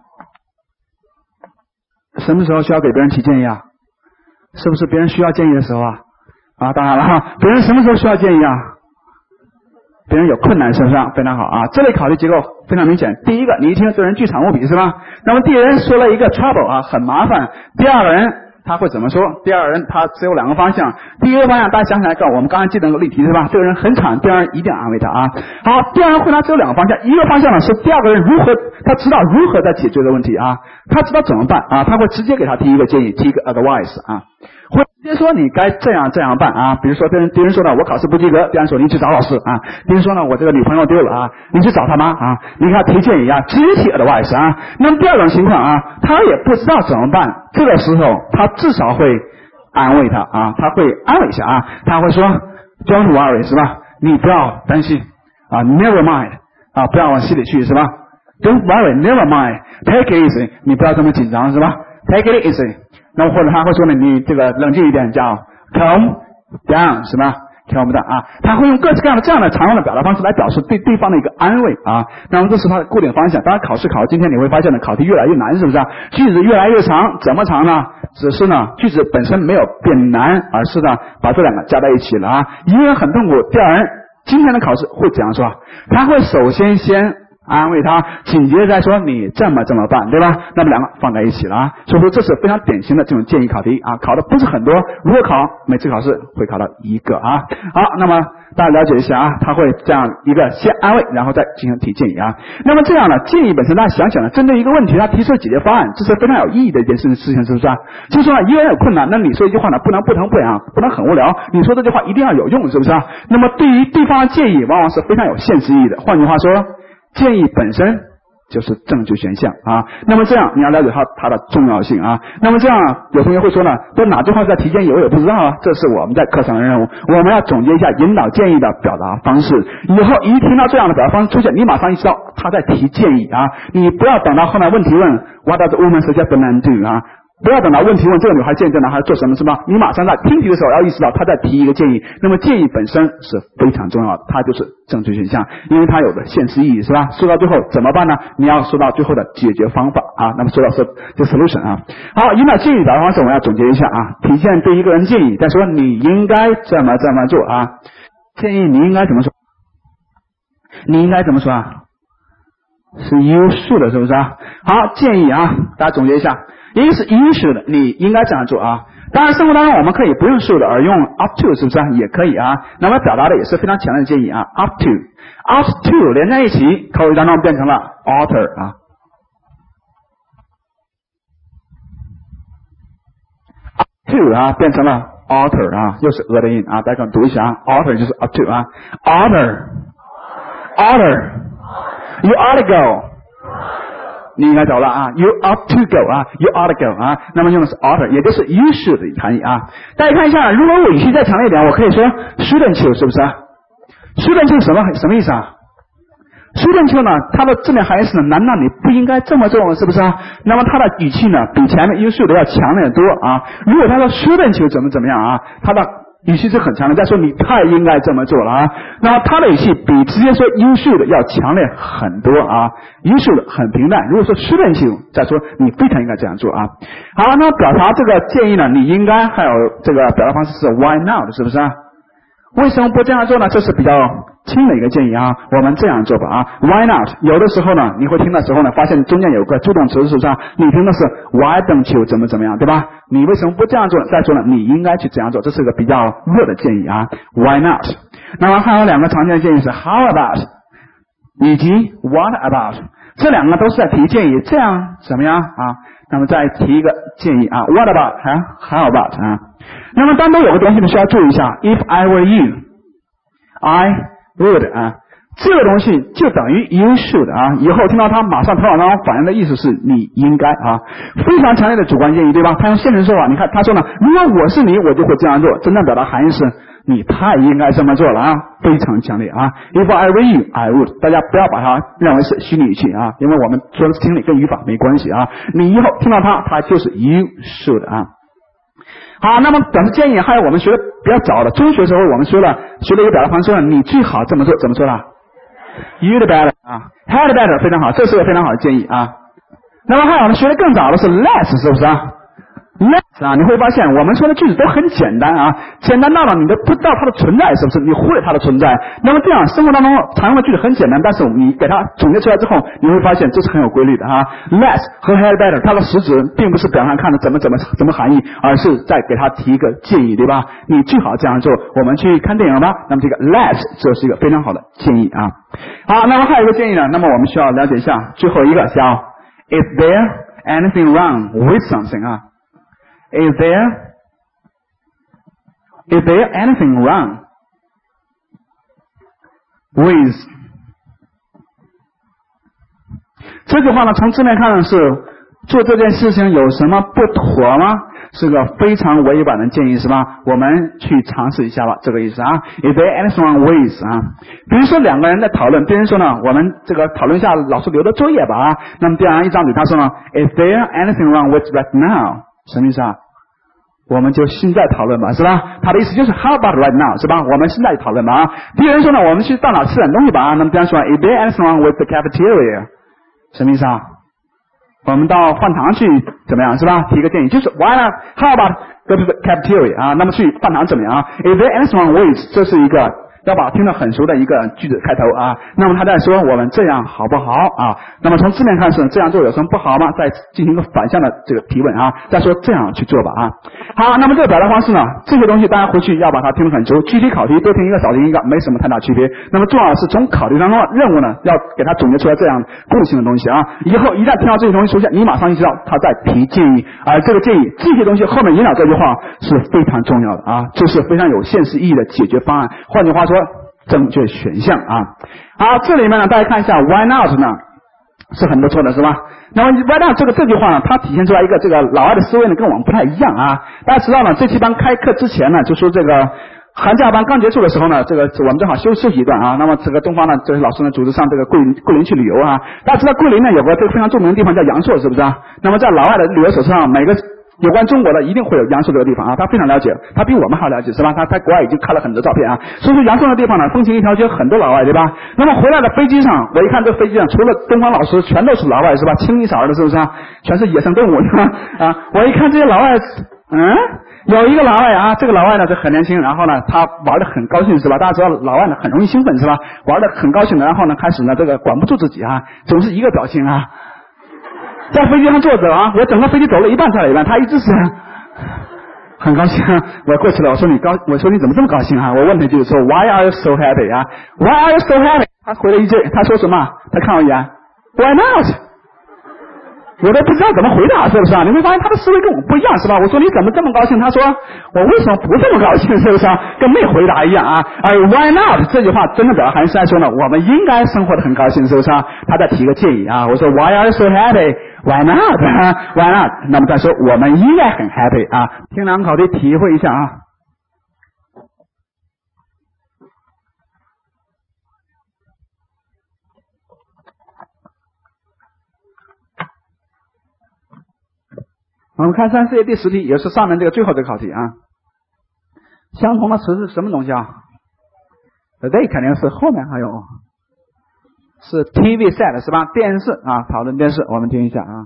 什么时候需要给别人提建议啊？是不是别人需要建议的时候啊？啊，当然了哈，别人什么时候需要建议啊？别人有困难是不是？非常好啊！这类考题结构非常明显。第一个，你一听这人巨长无比是吧？那么第一人说了一个 trouble 啊，很麻烦。第二个人他会怎么说？第二个人他只有2个方向。第一个方向大家想起来告我们刚才记得那个例题是吧？这个人很惨，第二人一定要安慰他啊。好，第二人回答只有2个方向，一个方向呢是第二个人他知道如何在解决这个问题啊，他知道怎么办啊，他会直接给他提一个建议，提一个 advice 啊。会直接说你该这样办啊，比如说别人说呢我考试不及格，别人说你去找老师啊，别人说呢我这个女朋友丢了啊，你去找他妈啊，你给他提建议啊，直接提 advice 啊。那么第二种情况啊，他也不知道怎么办，这个时候他至少会安慰他啊，他会安慰一下啊，他会说 don't worry 是吧？你不要担心啊 ，never mind 啊，不要往心里去是吧 ？Don't worry never mind take it easy 你不要这么紧张是吧 ？Take it easy。那么或者他会说呢，你这个冷静一点，叫 calm down 是吧 ？calm down 啊，他会用各式各样的这样的常用的表达方式来表示对对方的一个安慰啊。那么这是他的固定方向。当然考试考到今天你会发现呢，考题越来越难，是不是？句子越来越长，怎么长呢？只是呢句子本身没有变难，而是呢把这2个加在一起了啊。一个人很痛苦，第二人今天的考试会怎样说？他会首先安慰他，紧接着再说你这么办，对吧？那么2个放在一起了啊，所以说这是非常典型的这种建议考题啊，考的不是很多，如果考每次考试会考到1个啊。好，那么大家了解一下啊，他会这样一个先安慰，然后再进行提建议啊。那么这样呢，建议本身大家想想呢，针对一个问题他提出解决方案，这是非常有意义的一件事情，是不是啊？就是说呢，一个人有困难，那你说一句话呢，不能不疼不痒，不能很无聊，你说这句话一定要有用，是不是啊？那么对于对方的建议往往是非常有现实意义的，换句话说，建议本身就是正确选项啊。那么这样你要了解它的重要性啊。那么这样有同学会说呢，说哪句话是在提建议，我也不知道啊。这是我们在课上的任务，我们要总结一下引导建议的表达方式。以后一听到这样的表达方式出现，你马上意识到他在提建议啊。你不要等到后面问题问 What does the woman suggest the man do 啊？不要等到问题问这个女孩建议这男孩做什么是吧？你马上在听题的时候要意识到他在提一个建议，那么建议本身是非常重要的，它就是正确选项，因为它有个现实意义是吧？说到最后怎么办呢？你要说到最后的解决方法啊，那么说到是这 solution 啊。好，引导建议表达方式我们要总结一下啊，体现对一个人建议，再说你应该怎么做啊？建议你应该怎么说？你应该怎么说啊？ 是 you should 是不是啊？好，建议啊，大家总结一下，一个是 you should 你应该这样做啊。当然生活当中我们可以不用 should 而用 up to 是不是啊？也可以啊。那么表达的也是非常强烈的建议啊 up to 连在一起，口语当中变成了 oughter 啊。up to 啊变成了 oughter 啊，又是的音啊，大家跟我读一下啊 oughter 就是 up to 啊 oughter you ought to go 你应该走了啊 you ought to go 啊 you ought to go 啊，那么用的是 oughter 也就是 you should 的含义啊。大家看一下，如果我语气再强烈一点，我可以说 shouldn't you 是不是啊？ shouldn't you 什么意思啊？shouldn't you 呢，它的字面含义是呢，难道你不应该这么做吗？是不是啊？那么它的语气呢，比前面 you should 要强烈得多啊。如果他说 shouldn't you 怎么样啊，他的语气是很强烈，再说你太应该这么做了啊。那么他的语气比直接说 you should 要强烈很多啊。you should 很平淡，如果说 shouldn't you 再说你非常应该这样做啊。好，那表达这个建议呢，你应该还有这个表达方式是 why not 是不是啊？为什么不这样做呢？这是比较轻的一个建议啊，我们这样做吧啊 ，Why not？ 有的时候呢，你会听的时候呢，发现中间有个助动词，是不是啊？你听的是 Why don't you 怎么样，对吧？你为什么不这样做呢？再说呢，你应该去这样做，这是一个比较弱的建议啊 ，Why not？ 那么还有两个常见的建议是 How about 以及 What about， 这两个都是在提建议，这样怎么样啊？那么再提一个建议啊 ，What about 还 How about 啊？那么单独有个东西呢需要注意一下 ，If I were you，I would 啊，这个东西就等于 you should 啊，以后听到它马上头脑当中反映的意思是你应该啊，非常强烈的主观建议，对吧？他用现成说法，你看他说呢，如果我是你，我就会这样做，真正表达含义是你太应该这么做了啊，非常强烈啊。If I were you, I would， 大家不要把它认为是虚拟语气啊，因为我们说的是听力跟语法没关系啊，你以后听到它就是 you should 啊。好，那么表示建议还有我们学的比较早的中学时候我们学了一个表达方式呢，你最好这么做，怎么说啦 ？You'd better 啊 ，had better 非常好，这是个非常好的建议啊。那么还有我们学的更早的是 less 是不是啊？ less 啊，你会发现我们说的句子都很简单啊，简单到了你都不知道它的存在，是不是？你忽略它的存在。那么这样生活当中常用的句子很简单，但是你给它总结出来之后，你会发现这是很有规律的啊。less 和 had better 它的实质并不是表上看的怎么含义，而是在给它提一个建议，对吧？你最好这样做。我们去看电影吧，那么这个 less 就是一个非常好的建议啊。好，那么还有一个建议呢，那么我们需要了解一下最后一个叫 Is there anything wrong with something 啊？Is there anything wrong with 这句话呢？从字面看是做这件事情有什么不妥吗？是个非常委婉的建议，是吧？我们去尝试一下吧，这个意思啊。Is there anything wrong with 啊？比如说两个人在讨论，别人说呢，我们这个讨论一下老师留的作业吧啊。那么第二人一张嘴，他说呢 ，Is there anything wrong with right now？什么意思啊？我们就现在讨论吧，是吧？他的意思就是 How about right now， 是吧？我们现在讨论吧啊。第二人说呢，我们去到哪吃点东西吧啊。那么第二人说 Is there anything wrong with the cafeteria？ 什么意思啊？我们到饭堂去怎么样，是吧？提一个建议，就是 Why not? How about go to the cafeteria 啊？那么去饭堂怎么样啊 ？Is there anything wrong with？ 这是一个要把听得很熟的一个句子开头啊，那么他在说我们这样好不好啊？那么从字面看是这样做有什么不好吗？再进行一个反向的这个提问啊，再说这样去做吧啊。好，那么这个表达方式呢，这些东西大家回去要把它听得很熟，具体考题多听一个少听一个没什么太大区别。那么重要的是从考题当中的任务呢，要给它总结出来这样共性的东西啊。以后一旦听到这些东西出现，你马上意识到他在提建议，而这个建议这些东西后面引导这句话是非常重要的啊，这是非常有现实意义的解决方案。换句话说，正确选项啊。好，这里面呢，大家看一下 why not 呢是很不错的，是吧？那么 why not 这句话呢，它体现出来一个这个老外的思维呢跟我们不太一样啊。大家知道呢，这期班开课之前呢，就说这个寒假班刚结束的时候呢，这个我们正好休息一段啊。那么这个东方呢，这些老师呢组织上这个桂林去旅游啊。大家知道桂林呢有个这个非常著名的地方叫阳朔，是不是啊？那么在老外的旅游手册上，每个有关中国的一定会有阳朔这个地方啊，他非常了解，他比我们还了解，是吧？他在国外已经看了很多照片啊，所以说阳朔的地方呢，风情一条街，很多老外，对吧？那么回来的飞机上，我一看这飞机上除了东方老师，全都是老外，是吧？清一色的，是不是啊？全是野生动物，是吧？啊，我一看这些老外有一个老外啊，这个老外呢就很年轻，然后呢他玩得很高兴是吧？大家知道老外呢很容易兴奋是吧？玩得很高兴的，然后呢开始呢这个管不住自己啊，总是一个表情啊，在飞机上坐着啊，我整个飞机走了一半才了一半，他一直是很高兴。我过去了，我说你怎么这么高兴啊？我问他就是说 Why are you so happy 啊 ？Why are you so happy？ 他回了一句，他说什么？他看我一眼 ，Why not？我都不知道怎么回答，是不是啊？你会发现他的思维跟我不一样，是吧？我说你怎么这么高兴？他说我为什么不这么高兴？是不是啊？跟没回答一样啊！而 Why not 这句话真的表达含义是在说呢，我们应该生活得很高兴，是不是啊？他在提个建议啊，我说 Why are you so happy？ Why not？ Why not？ 那么再说我们应该很 happy 啊！听两口题体会一下啊。我们看3-4页第10题，也是上面这个最后这个考题啊。相同的词是什么东西啊 ？They 肯定是后面还有是 TV set 是吧？电视啊，讨论电视，我们听一下啊。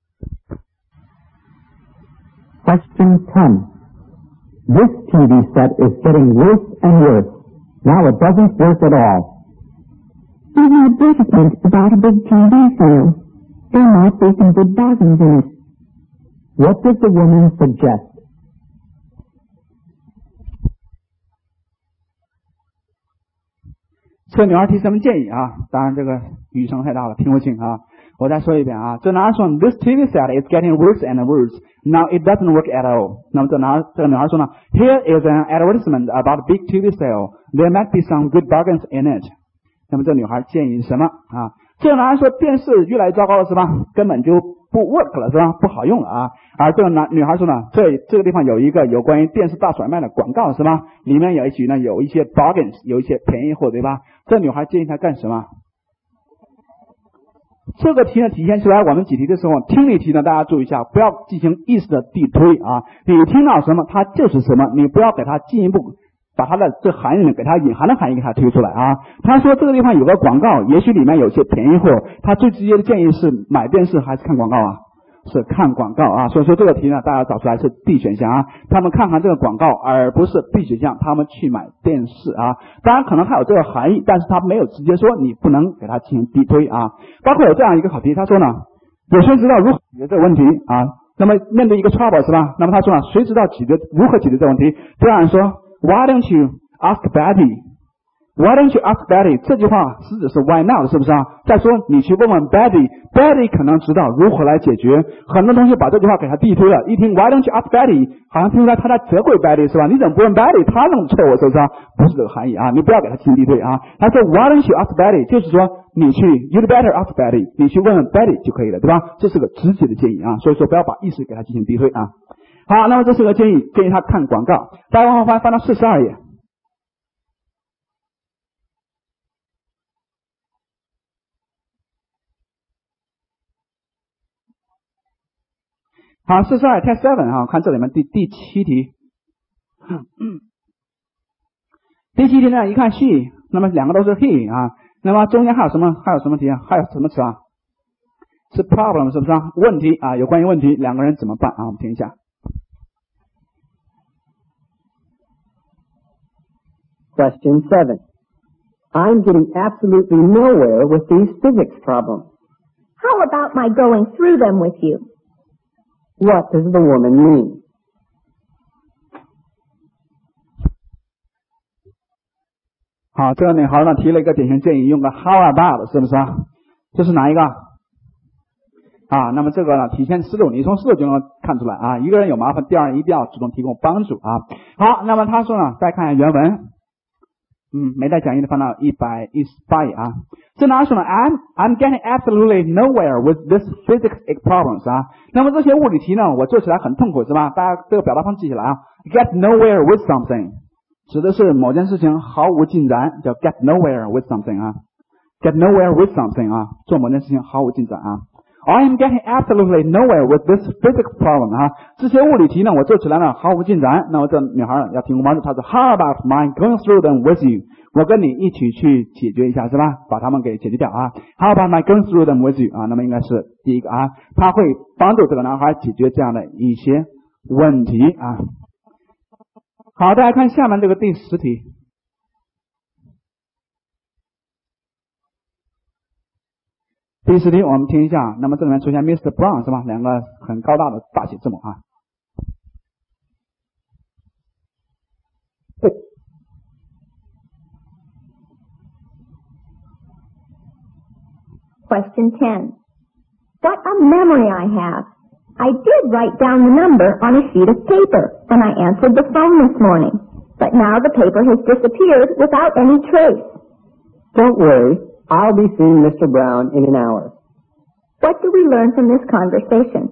Question 10. This TV set is getting worse and worse. Now it doesn't work at all. There's an advertisement about a big TV sale. There might be some good bargains in it. What does the woman suggest? 这女孩提什么建议啊？当然这个语声太大了，听不清啊。我再说一遍啊。这男孩说 ，This TV set is getting worse and worse. Now it doesn't work at all. 那么这个女孩说呢 ，Here is an advertisement about a big TV sale. There might be some good bargains in it. 那么这女孩建议什么啊？这个男孩说电视越来越糟糕了是吧？根本就不 work 了是吧？不好用了啊！而这个女孩说呢，这个地方有一个有关于电视大甩卖的广告是吧？里面有一些 bargains， 有一些便宜货对吧？这女孩建议他干什么？这个题呢体现出来，我们解题的时候听力题呢，大家注意一下，不要进行意识的递推啊！你听到什么，它就是什么，你不要给它进一步把它的这含义呢，给它隐含的含义给它推出来啊！他说这个地方有个广告，也许里面有些便宜货，他最直接的建议是买电视还是看广告啊？是看广告啊！所以说这个题呢，大家找出来是 D 选项啊。他们看看这个广告，而不是 B 选项，他们去买电视啊。当然可能它有这个含义，但是他没有直接说你不能给它进行递推啊。包括有这样一个考题，他说呢，有谁知道如何解决这个问题啊？那么面对一个 trouble 是吧？那么他说呢，谁知道如何解决这个问题？这样说 ，Why don't you ask Betty？Why don't you ask Betty？ 这句话实质是 Why not？ 是不是啊？再说你去问问 Betty，Betty 可能知道如何来解决。很多同学把这句话给他递推了，一听 Why don't you ask Betty， 好像听出来他在责怪 Betty 是吧？你怎么不问 Betty？ 他弄错误是不是啊？不是这个含义啊！你不要给他进行递推啊。他说 Why don't you ask Betty？ 就是说你去 You'd better ask Betty， 你去问问 Betty 就可以了，对吧？这是个直接的建议啊，所以说不要把意思给他进行递推啊。好，那么这是个建议他看广告。大家往后翻到42页。好，42 Test 7啊，看这里面第7题。第7题呢，一看 she， 那么两个都是 he 啊，那么中间还有什么题啊？还有什么词啊？是 problem 是不是啊？问题啊，有关于问题，两个人怎么办啊？我们听一下。 Question 7. I'm getting absolutely nowhere with these physics problems. How about my going through them with you? What does the woman mean? 好，这个女孩呢提了一个典型建议，用个 how about 是不是啊？这是哪一个啊？那么这个呢体现思路，你从思路就能看出来啊。一个人有麻烦，第二人一定要主动提供帮助啊。好，那么他说呢，再看一下原文。没带讲义的翻到118页啊。这哪说呢 I'm getting absolutely nowhere with this physics problems 啊。那么这些物理题呢，我做起来很痛苦是吧？大家这个表达方记起来啊。Get nowhere with something 指的是某件事情毫无进展，叫 get nowhere with something 啊。Get nowhere with something 啊，做某件事情毫无进展啊。I am getting absolutely nowhere with this physics problem 啊，这些物理题呢，我做起来呢毫无进展。那么这女孩呢要提供帮助，她说 How about my going through them with you？ 我跟你一起去解决一下是吧？把它们给解决掉啊。How about my going through them with you？ 啊，那么应该是第一个啊，他会帮助这个男孩解决这样的一些问题啊。好，大家看下面这个第10题。第10题我们听一下，那么这里面出现 Mr. Brown 是吧？两个很高大的大写字母啊。 Question 10. What a memory I have. I did write down the number on a sheet of paper when I answered the phone this morning, but now the paper has disappeared without any trace. Don't worry, I'll be seeing Mr. Brown in an hour. What do we learn from this conversation?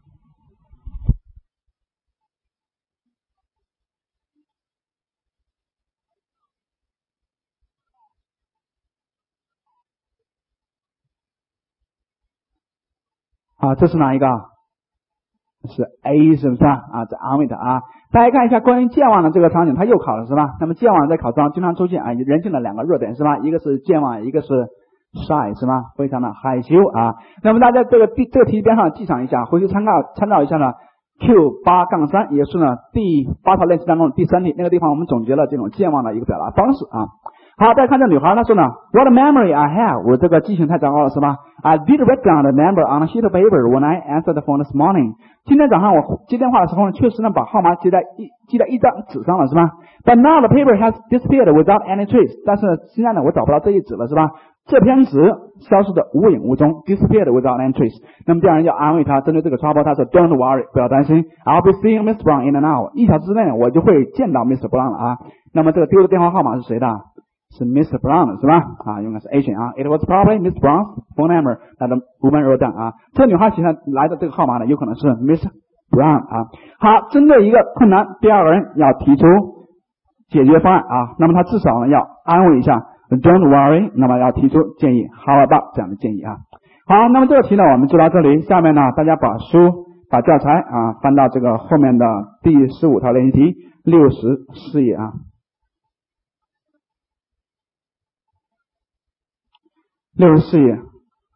这是哪一个？是 A 是不是啊？这安慰他啊。大家看一下关于健忘的这个场景，他又考了是吧？那么健忘在考试上经常出现人性的两个弱点是吧？一个是健忘，一个是 shy 是吧？非常的害羞啊。那么大家这个题边上记上一下，回去参照一下呢。Q8-3 也是呢第8套练习当中的第3题，那个地方我们总结了这种健忘的一个表达方式啊。好，大家看这女孩她说呢 ，What a memory I have， 我这个记性太糟糕了是吧 ？I did write down the number on a sheet of paper when I answered the phone this morning。今天早上我接电话的时候呢，确实呢把号码记在一张纸上了是吧 ？But now the paper has disappeared without any trace。但是现在呢我找不到这一纸了是吧？这篇纸消失的无影无踪 ，disappeared without any trace。那么第二人要安慰他，针对这个 trouble， 他说 Don't worry， 不要担心 ，I'll be seeing Mr. Brown in an hour。1小时之内我就会见到 Mr. Brown 了啊。那么这个丢的电话号码是谁的？是 Mr. Brown 的是吧？啊，用的是 A 选啊。It was probably Mr. Brown's phone number that the woman wrote down 啊。这女孩写下来的这个号码呢，有可能是 Mr. Brown 啊。好，针对一个困难，第二个人要提出解决方案啊。那么他至少呢要安慰一下。Don't worry， 那么要提出建议 ，How about 这样的建议啊？好，那么这个题呢我们就到这里。下面呢大家把教材啊翻到这个后面的第15套练习题64页啊。64页。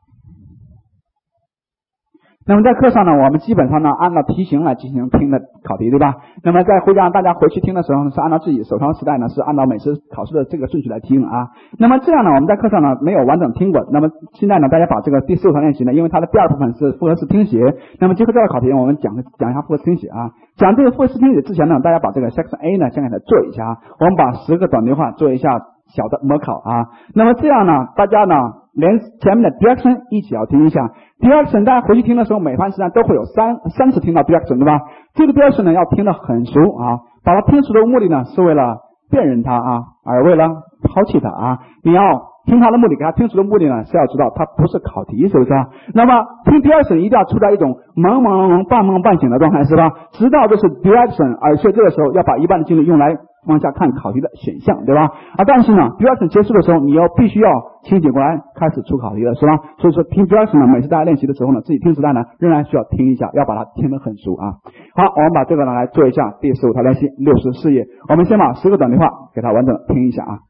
那么在课上呢，我们基本上呢按照题型来进行听的考题，对吧？那么在大家回去听的时候呢，是按照自己手抄磁带呢，是按照每次考试的这个顺序来听啊。那么这样呢，我们在课上呢没有完整听过。那么现在呢，大家把这个第15套练习呢，因为它的第二部分是复合式听写，那么结合这道考题，我们讲一下复合式听写啊。讲这个复合式听写之前呢，大家把这个 section A 呢先给它做一下，我们把10个短对话做一下小的模考啊。那么这样呢，大家呢连前面的 direction 一起要听一下。direction 大家回去听的时候，每番实际上都会有三次听到 direction， 对吧？这个 direction 呢要听得很熟啊，把它听熟的目的呢是为了辨认它啊，而为了抛弃它啊。你要听它的目的，给它听熟的目的呢是要知道它不是考题，是不是啊？那么听 direction 一定要处在一种朦朦胧胧、半梦半醒的状态，是吧？知道这是 direction， 而且这个时候要把一半的精力用来往下看考题的选项，对吧？但是呢 direction 结束的时候，你必须要清醒过来，开始出考题了，是吧？所以说听 direction 呢，每次大家练习的时候呢，自己听磁带呢，仍然需要听一下，要把它听得很熟啊。好，我们把这个呢来做一下第15套练习64页。我们先把10个短对话给它完整听一下啊。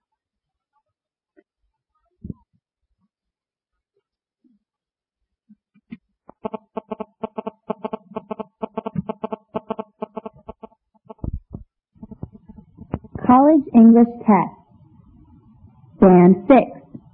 College English Test, Band 6.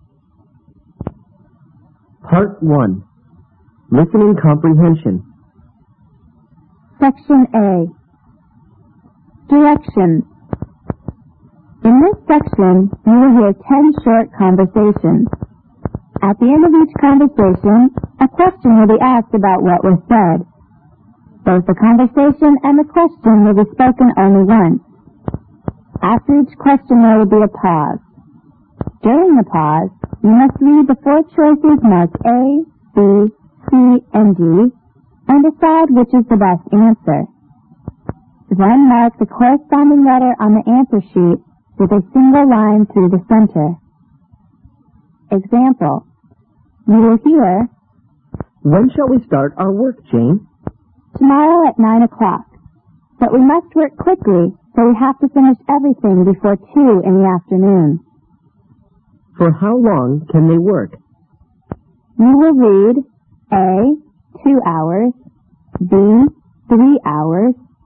Part 1. Listening Comprehension. Section A. Directions. In this section, you will hear 10 short conversations. At the end of each conversation, a question will be asked about what was said. Both the conversation and the question will be spoken only once. After each question, there will be a pause. During the pause, you must read the 4 choices marked A, B, C, and D, and decide which is the best answer. Then mark the corresponding letter on the answer sheet with a single line through the center. Example. You will hear, When shall we start our work, Jane? Tomorrow at 9 o'clock. But we must work quickly, so we have to finish everything before 2 in the afternoon. For how long can they work? You will read A, 2 hours, B, 3 hours,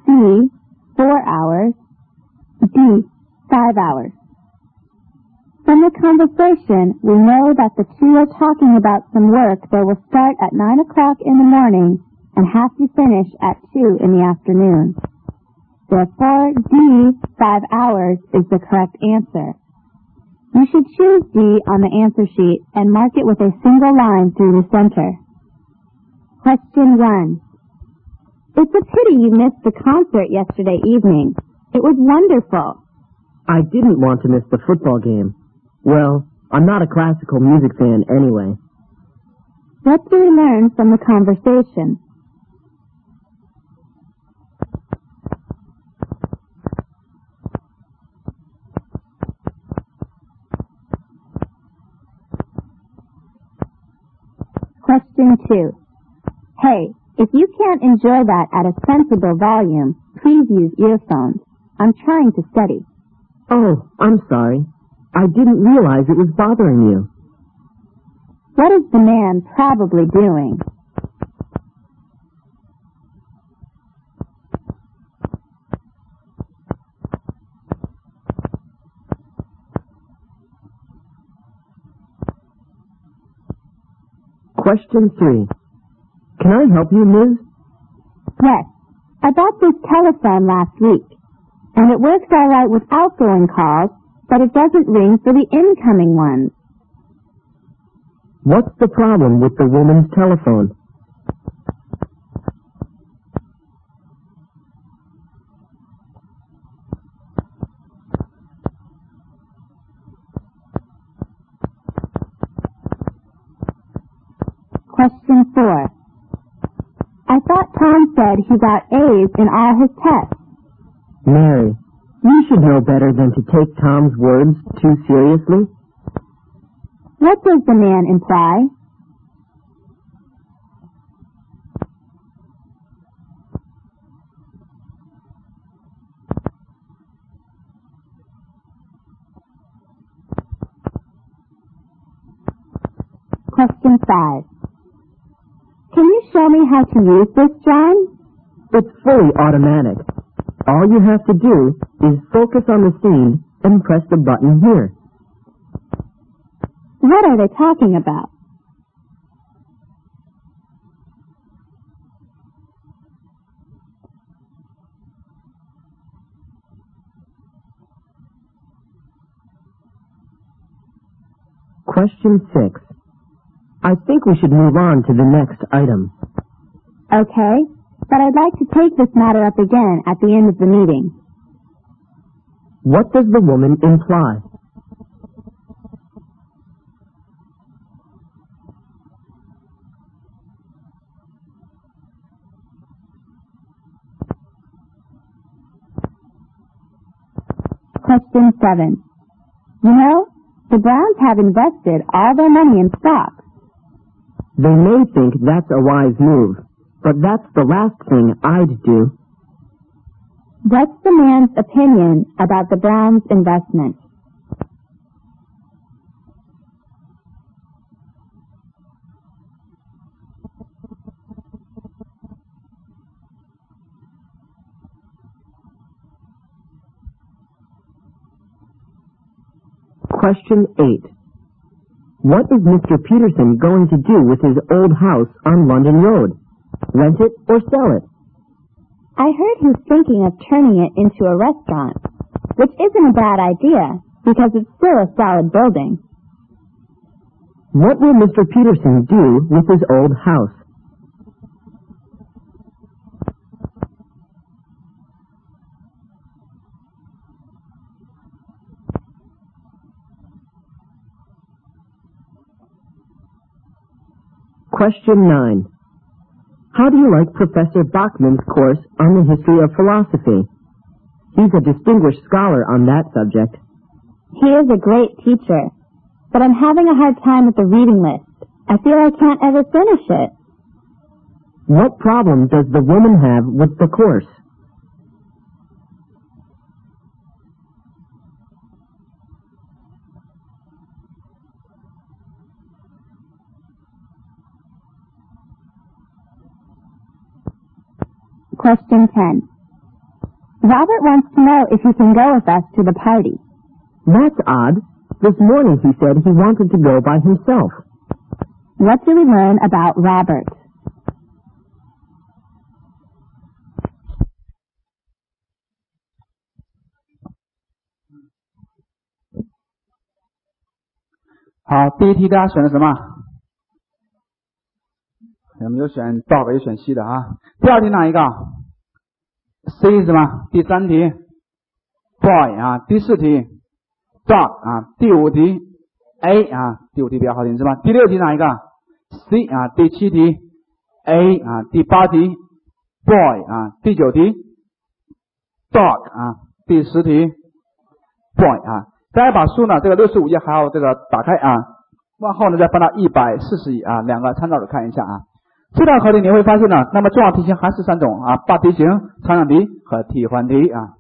C, 4 hours, D, 5 hours. From the conversation, we know that the two are talking about some work that will start at 9 o'clock in the morning and have to finish at 2 in the afternoon. Therefore, D, 5 hours, is the correct answer. You should choose D on the answer sheet and mark it with a single line through the center. Question 1. It's a pity you missed the concert yesterday evening. It was wonderful. I didn't want to miss the football game. Well, I'm not a classical music fan anyway. What do we learn from the conversation? Question 2. Hey, if you can't enjoy that at a sensible volume, please use earphones. I'm trying to study. Oh, I'm sorry. I didn't realize it was bothering you. What is the man probably doing? Question 3. Can I help you, Liz? Yes. I bought this telephone last week, and it works all right with outgoing calls, but it doesn't ring for the incoming ones. What's the problem with the woman's telephone? Question 4. I thought Tom said he got A's in all his tests. Mary, you should know better than to take Tom's words too seriously. What does the man imply? Question 5. Can you show me how to use this, John? It's fully automatic. All you have to do is focus on the scene and press the button here. What are they talking about? Question 6. I think we should move on to the next item. Okay, but I'd like to take this matter up again at the end of the meeting. What does the woman imply? Question 7. You know, the Browns have invested all their money in stocks. They may think that's a wise move, but that's the last thing I'd do. What's the man's opinion about the Browns' investment? Question 8. What is Mr. Peterson going to do with his old house on London Road? Rent it or sell it? I heard he's thinking of turning it into a restaurant, which isn't a bad idea because it's still a solid building. What will Mr. Peterson do with his old house? Question 9. How do you like Professor Bachman's course on the history of philosophy? He's a distinguished scholar on that subject. He is a great teacher, but I'm having a hard time with the reading list. I feel I can't ever finish it. What problem does the woman have with the course? Question 10. Robert wants to know if he can go with us to the party. That's odd. This morning he said he wanted to go by himself. What do we learn about Robert? 好，第一题大家选的什么？有没有选 dog 有选 C 的啊？第二题哪一个 ？C 是吗？第三题 boy 啊，第四题 dog 啊，第五题 A 啊，第五题比较好听是吧？第六题哪一个 ？C 啊，第七题 A 啊，第八题 boy 啊，第九题 dog 啊，第十题 boy 啊。大家把书呢，这个65页还有这个打开啊，往后呢再翻到140页啊，两个参照着看一下啊。这道考题你会发现呢，那么重要题型还是三种啊，八题型、常用题和替换题啊。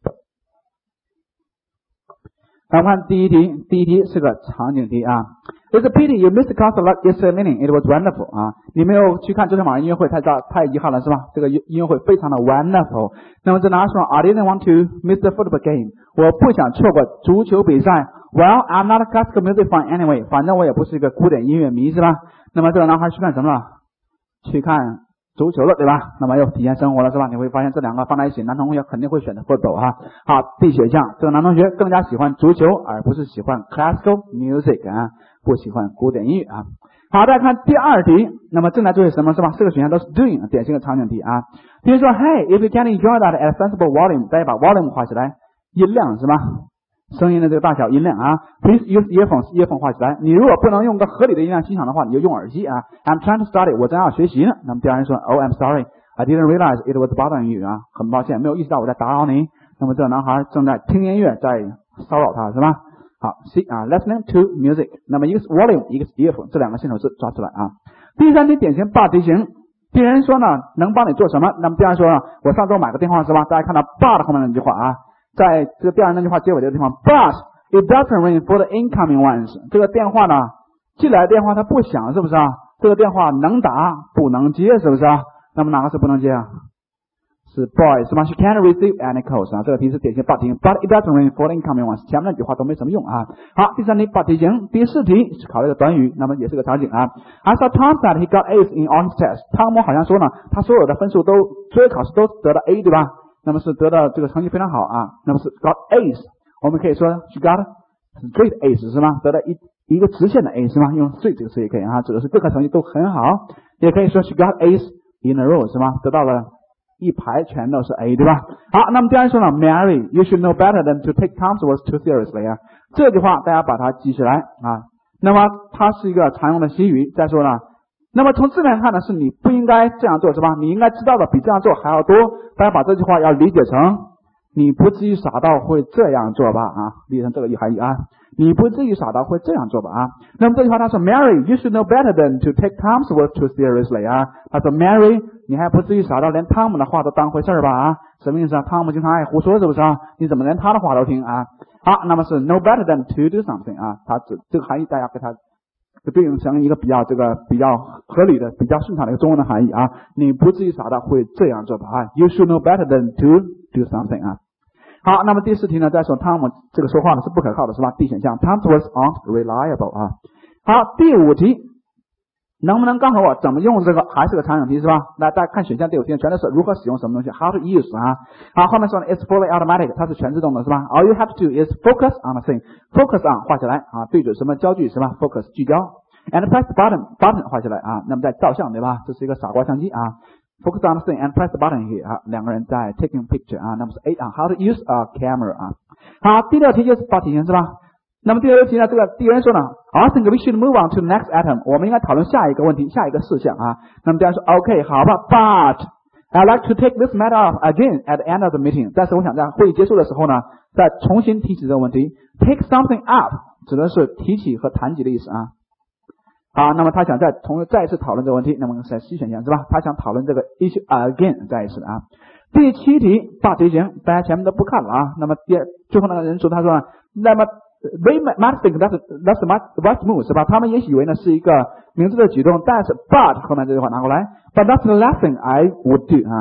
来，我们看第一题，第一题是个场景题啊。It's a pity you missed the concert yesterday evening. It was wonderful 啊！你没有去看昨天晚上音乐会，太遗憾了是吧？这个音乐会非常的 wonderful。那么这哪说 I didn't want to miss the football game. 我不想错过足球比赛。Well, I'm not a classical music fan anyway. 反正我也不是一个古典音乐迷是吧？那么这个男孩去看什么了？去看足球了对吧？那么又体验生活了是吧？你会发现这两个放在一起，男同学肯定会选择 football 哈。好， D 选项，这个男同学更加喜欢足球，而不是喜欢 classical music 啊，不喜欢古典音乐啊。好，再看第二题，那么正在做些什么是吧？四个选项都是 doing 典型的场景题啊。比如说 Hey, if you can enjoy that at sensible volume， 大家把 volume 画起来，音量是吧？声音的这个大小音量啊 ，Please use earphones， earphone 画起来。你如果不能用个合理的音量欣赏的话，你就用耳机啊。I'm trying to study， 我正要学习呢。那么第二人说 ，Oh, I'm sorry，I didn't realize it was bothering you 啊，很抱歉，没有意识到我在打扰你。那么这个男孩正在听音乐，在骚扰他是吧？好 ，C 啊 ，listening to music。那么一个是 volume， 一个是 earphone， 这两个线头字抓出来啊。第三题典型八题型。第一人说呢，能帮你做什么？那么第二人说呢，我上周买个电话是吧？大家看到 but 后面那句话啊。在这个第二那句话结尾这个地方 ，but it doesn't ring for the incoming ones。这个电话呢，进来的电话它不响，是不是啊？这个电话能打不能接，是不是啊？那么哪个是不能接啊？是 boy 是吧 ？She can't receive any calls 啊。这个题是典型八题型 ，but it doesn't ring for the incoming ones。前面那句话都没什么用啊。好，第三题八题型，第四题是考虑的短语，那么也是个场景啊。I saw Tom that he got A's in all his tests。汤姆好像说呢，他所有的分数都，所有考试都得了 A， 对吧？那么是得到这个成绩非常好啊，那么是 got A's， 我们可以说 she got straight A's 是吗？得到一个直线的 A 是吗？用 straight 这个词也可以啊，指的是各科成绩都很好，也可以说 she got A's in a row 是吗？得到了一排全都是 A 对吧？好，那么第二说呢 ，Mary, you should know better than to take Tom's words too seriously 啊，这句话大家把它记起来啊。那么它是一个常用的习语，再说呢。那么从字面看呢，是你不应该这样做是吧？你应该知道的比这样做还要多。大家把这句话要理解成，你不至于傻到会这样做吧？啊，理解成这个含义啊，你不至于傻到会这样做吧？啊，那么这句话他说 ，Mary, you should know better than to take Tom's words too seriously 啊。他说 Mary， 你还不至于傻到连汤姆的话都当回事吧？啊，什么意思啊？汤姆经常爱胡说是不是啊？你怎么连他的话都听啊？好，那么是 know better than to do something 啊，它这个含义大家给它。对应成一个比较合理的、比较顺畅的一个中文的含义啊，你不至于傻到会这样做吧啊 ？You should know better than to do something 啊。好，那么第四题呢，再说汤姆这个说话呢是不可靠的是吧 ？D 选项 ，Tom's words aren't reliable 啊。好，第五题，能不能告诉我怎么用这个？还是个常用题是吧？来，大家看选项第五题全都是如何使用什么东西 ，how to use 啊。好，后面说呢 ，it's fully automatic， 它是全自动的是吧 ？All you have to do is focus on the thing，focus on 画起来啊，对准什么焦距是吧 ？focus 聚焦 ，and press the button 画起来啊，那么在照相对吧？这是一个傻瓜相机啊。Focus on the thing and press the button here 啊，两个人在 taking picture 啊，那么是 A 啊 ，how to use a camera 啊。好，第六题就是八题型是吧？那么第六题呢，这个第一人说呢 ，I think we should move on to the next item， 我们应该讨论下一个问题，下一个事项啊。那么第二人说 ，OK， 好吧 ，But I'd like to take this matter up again at the end of the meeting， 但是我想在会议结束的时候呢，再重新提起这个问题。Take something up 指的是提起和谈及的意思啊。好，那么他想再一次讨论这个问题，那么在 C 选项是吧？他想讨论这个 issue again 再一次啊。第七题八题型，大家前面都不看了啊。那么最后那个人说，他说，那么 they might think that's what move 是吧？他们也许以为呢是一个明智的举动，但是 but 后面这句话拿过来 ，but that's the last thing I would do 啊。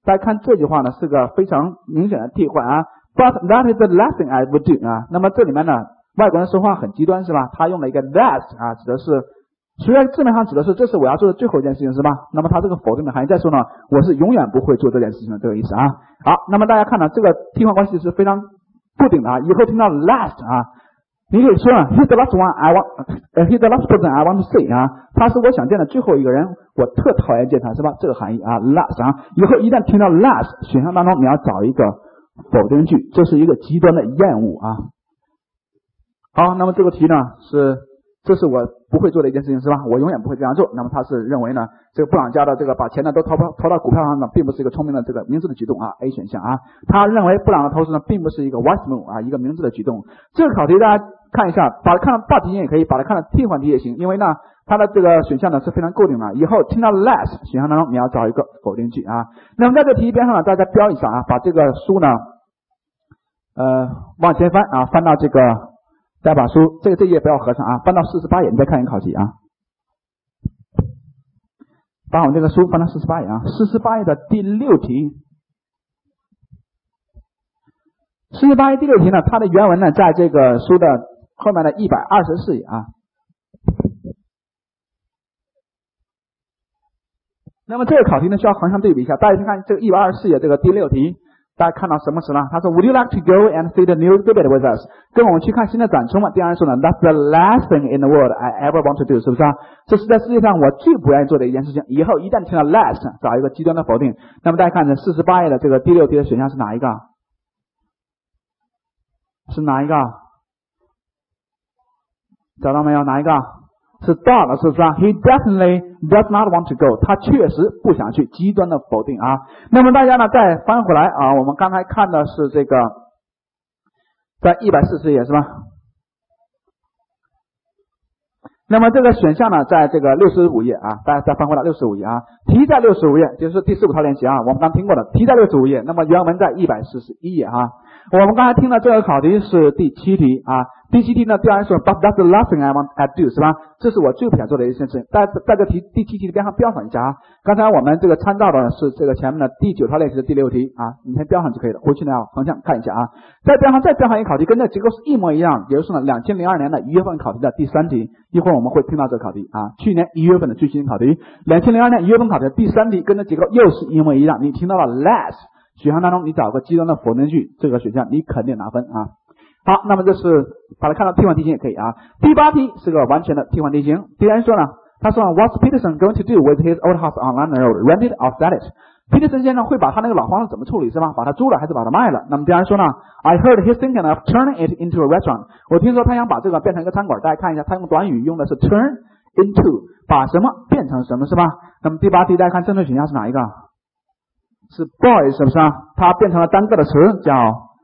大家看这句话呢是个非常明显的替换啊 ，But that is the last thing I would do 啊。那么这里面呢，外国人说话很极端是吧？他用了一个 last 啊，指的是虽然字面上指的是这是我要做的最后一件事情是吧？那么它这个否定的含义再说呢，我是永远不会做这件事情的这个意思啊。好，那么大家看呢，这个替换关系是非常固定的啊。以后听到 last 啊，你可以说呢 ，He's the last one I want，He's the last person I want to see 啊，他是我想见的最后一个人，我特讨厌见他是吧？这个含义啊 ，last 啊，以后一旦听到 last 选项当中，你要找一个否定句，这是一个极端的厌恶啊。好，那么这个题呢这是我不会做的一件事情是吧？我永远不会这样做。那么他是认为呢，这个布朗家的这个把钱呢都投到股票上呢，并不是一个聪明的这个明智的举动啊 ，A 选项啊。他认为布朗的投资呢，并不是一个 wise move 啊，一个明智的举动。这个考题大家看一下，把它看到大题型也可以，把它看到替换题也行，因为呢，它的这个选项呢是非常固定的。以后听到 less 选项当中，你要找一个否定句啊。那么在这题边上呢，大家标一下啊，把这个书呢，往前翻啊，翻到这个。再把书这页不要合上啊，翻到48页，你再看一个考题啊。把我们这个书翻到48页啊，48页的第6题。48页第6题呢，它的原文呢在这个书的后面的124页啊。那么这个考题呢需要横向对比一下，大家先看这个124页这个第6题。大家看到什么词呢？他说 Would you like to go and see the new exhibit with us？ 跟我们去看新的展出吗？第二人说呢 That's the last thing in the world I ever want to do， 是不是啊？这是在世界上我最不愿意做的一件事情。以后一旦听到 last， 找一个极端的否定。那么大家看这48页的这个第6题的选项是哪一个？是哪一个？找到没有？哪一个？是 dog 是不是啊 ？He definitely does not want to go， 他确实不想去，极端的否定啊。那么大家呢再翻回来啊，我们刚才看的是这个在140页是吧？那么这个选项呢在这个65页啊，大家再翻回来65页啊，题在65页，就是第15套练习啊，我们刚听过的，题在65页，那么原文在141页啊。我们刚才听的这个考题是第7题啊，第7题呢，第二人说 But that's the last thing I want to do 是吧？这是我最不想做的一件事情。在这题第7题的边上标上一下啊。刚才我们这个参照的是这个前面的第9套练习的第6题啊，你先标上就可以了。回去呢要横向看一下啊。再标上一个考题，跟这结构是一模一样，也就是呢2002年的1月份考题的第3题。一会儿我们会听到这个考题啊，去年1月份的最新考题，2002年1月份考题的第3题，跟这结构又是一模一样。你听到了 less。选项当中你找个极端的否定句，这个选项你肯定拿分啊。好，那么这是把它看到替换题型也可以啊。第8题是个完全的替换题型。第二人说呢，他说 What's Peterson going to do with his old house on London Road? Rent it or sell it? Peterson 先生会把他那个老房子怎么处理是吧？把它租了还是把它卖了？那么第二人说呢 I heard he's thinking of turning it into a restaurant. 我听说他想把这个变成一个餐馆。大家看一下，他用短语用的是 turn into， 把什么变成什么是吧？那么第8题大家看正确选项是哪一个？是 boy 是不是啊？它变成了单个的词叫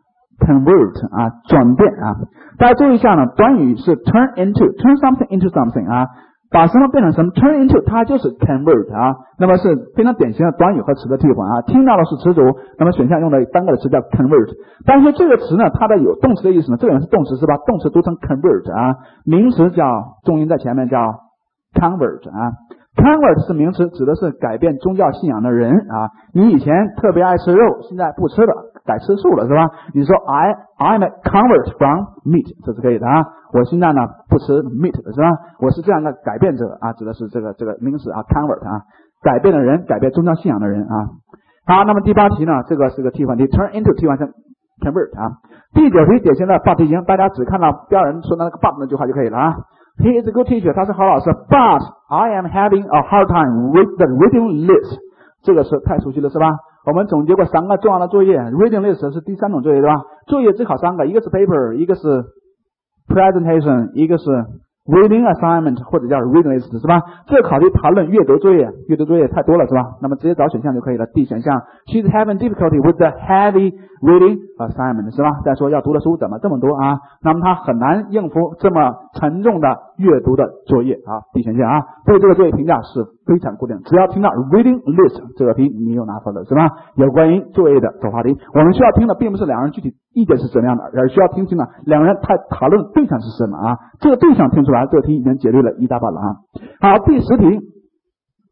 convert 啊，转变啊。大家注意一下呢，短语是 turn into，turn something into something 啊，把什么变成什么 turn into 它就是 convert 啊。那么是非常典型的短语和词的替换啊。听到的是词组，那么选项用的单个的词叫 convert。但是这个词呢，它的有动词的意思呢，这个人是动词是吧？动词读成 convert 啊，名词叫重音在前面叫 convert 啊。Convert 是名词，指的是改变宗教信仰的人啊。你以前特别爱吃肉，现在不吃了，改吃素了是吧？你说 I'm a convert from meat， 这是可以的啊。我现在呢不吃 meat 的是吧？我是这样的改变者啊，指的是这个名词啊 convert 啊，改变的人，改变宗教信仰的人啊。好，那么第8题呢，这个是个替换题 ，turn into 替换成 convert 啊。第9题典型的 but 题型，大家只看到标人说的那个 but 那句话就可以了啊。He is a good teacher， 他是好老师 ，but I am having a hard time with the reading list。这个词太熟悉了是吧？我们总结过3个重要的作业 ，reading list 是第3种作业对吧？作业只考3个，一个是 paper， 一个是 presentation， 一个是 reading assignment 或者叫 reading list 是吧？这个考题谈论阅读作业，阅读作业太多了是吧？那么直接找选项就可以了。D 选项 ，She's having difficulty with the heavy reading assignment 是吧？再说要读的书怎么这么多啊？那么他很难应付这么沉重的阅读的作业啊。D 选项啊，对这个作业评价是非常固定，只要听到 reading list 这个题，你又拿分了是吧？有关于作业的走话题，我们需要听的并不是两人具体意见是怎么样的，而需要听清呢两人讨论对象是什么啊？这个对象听出来，这个题已经解对了一大半了啊。好，第10题，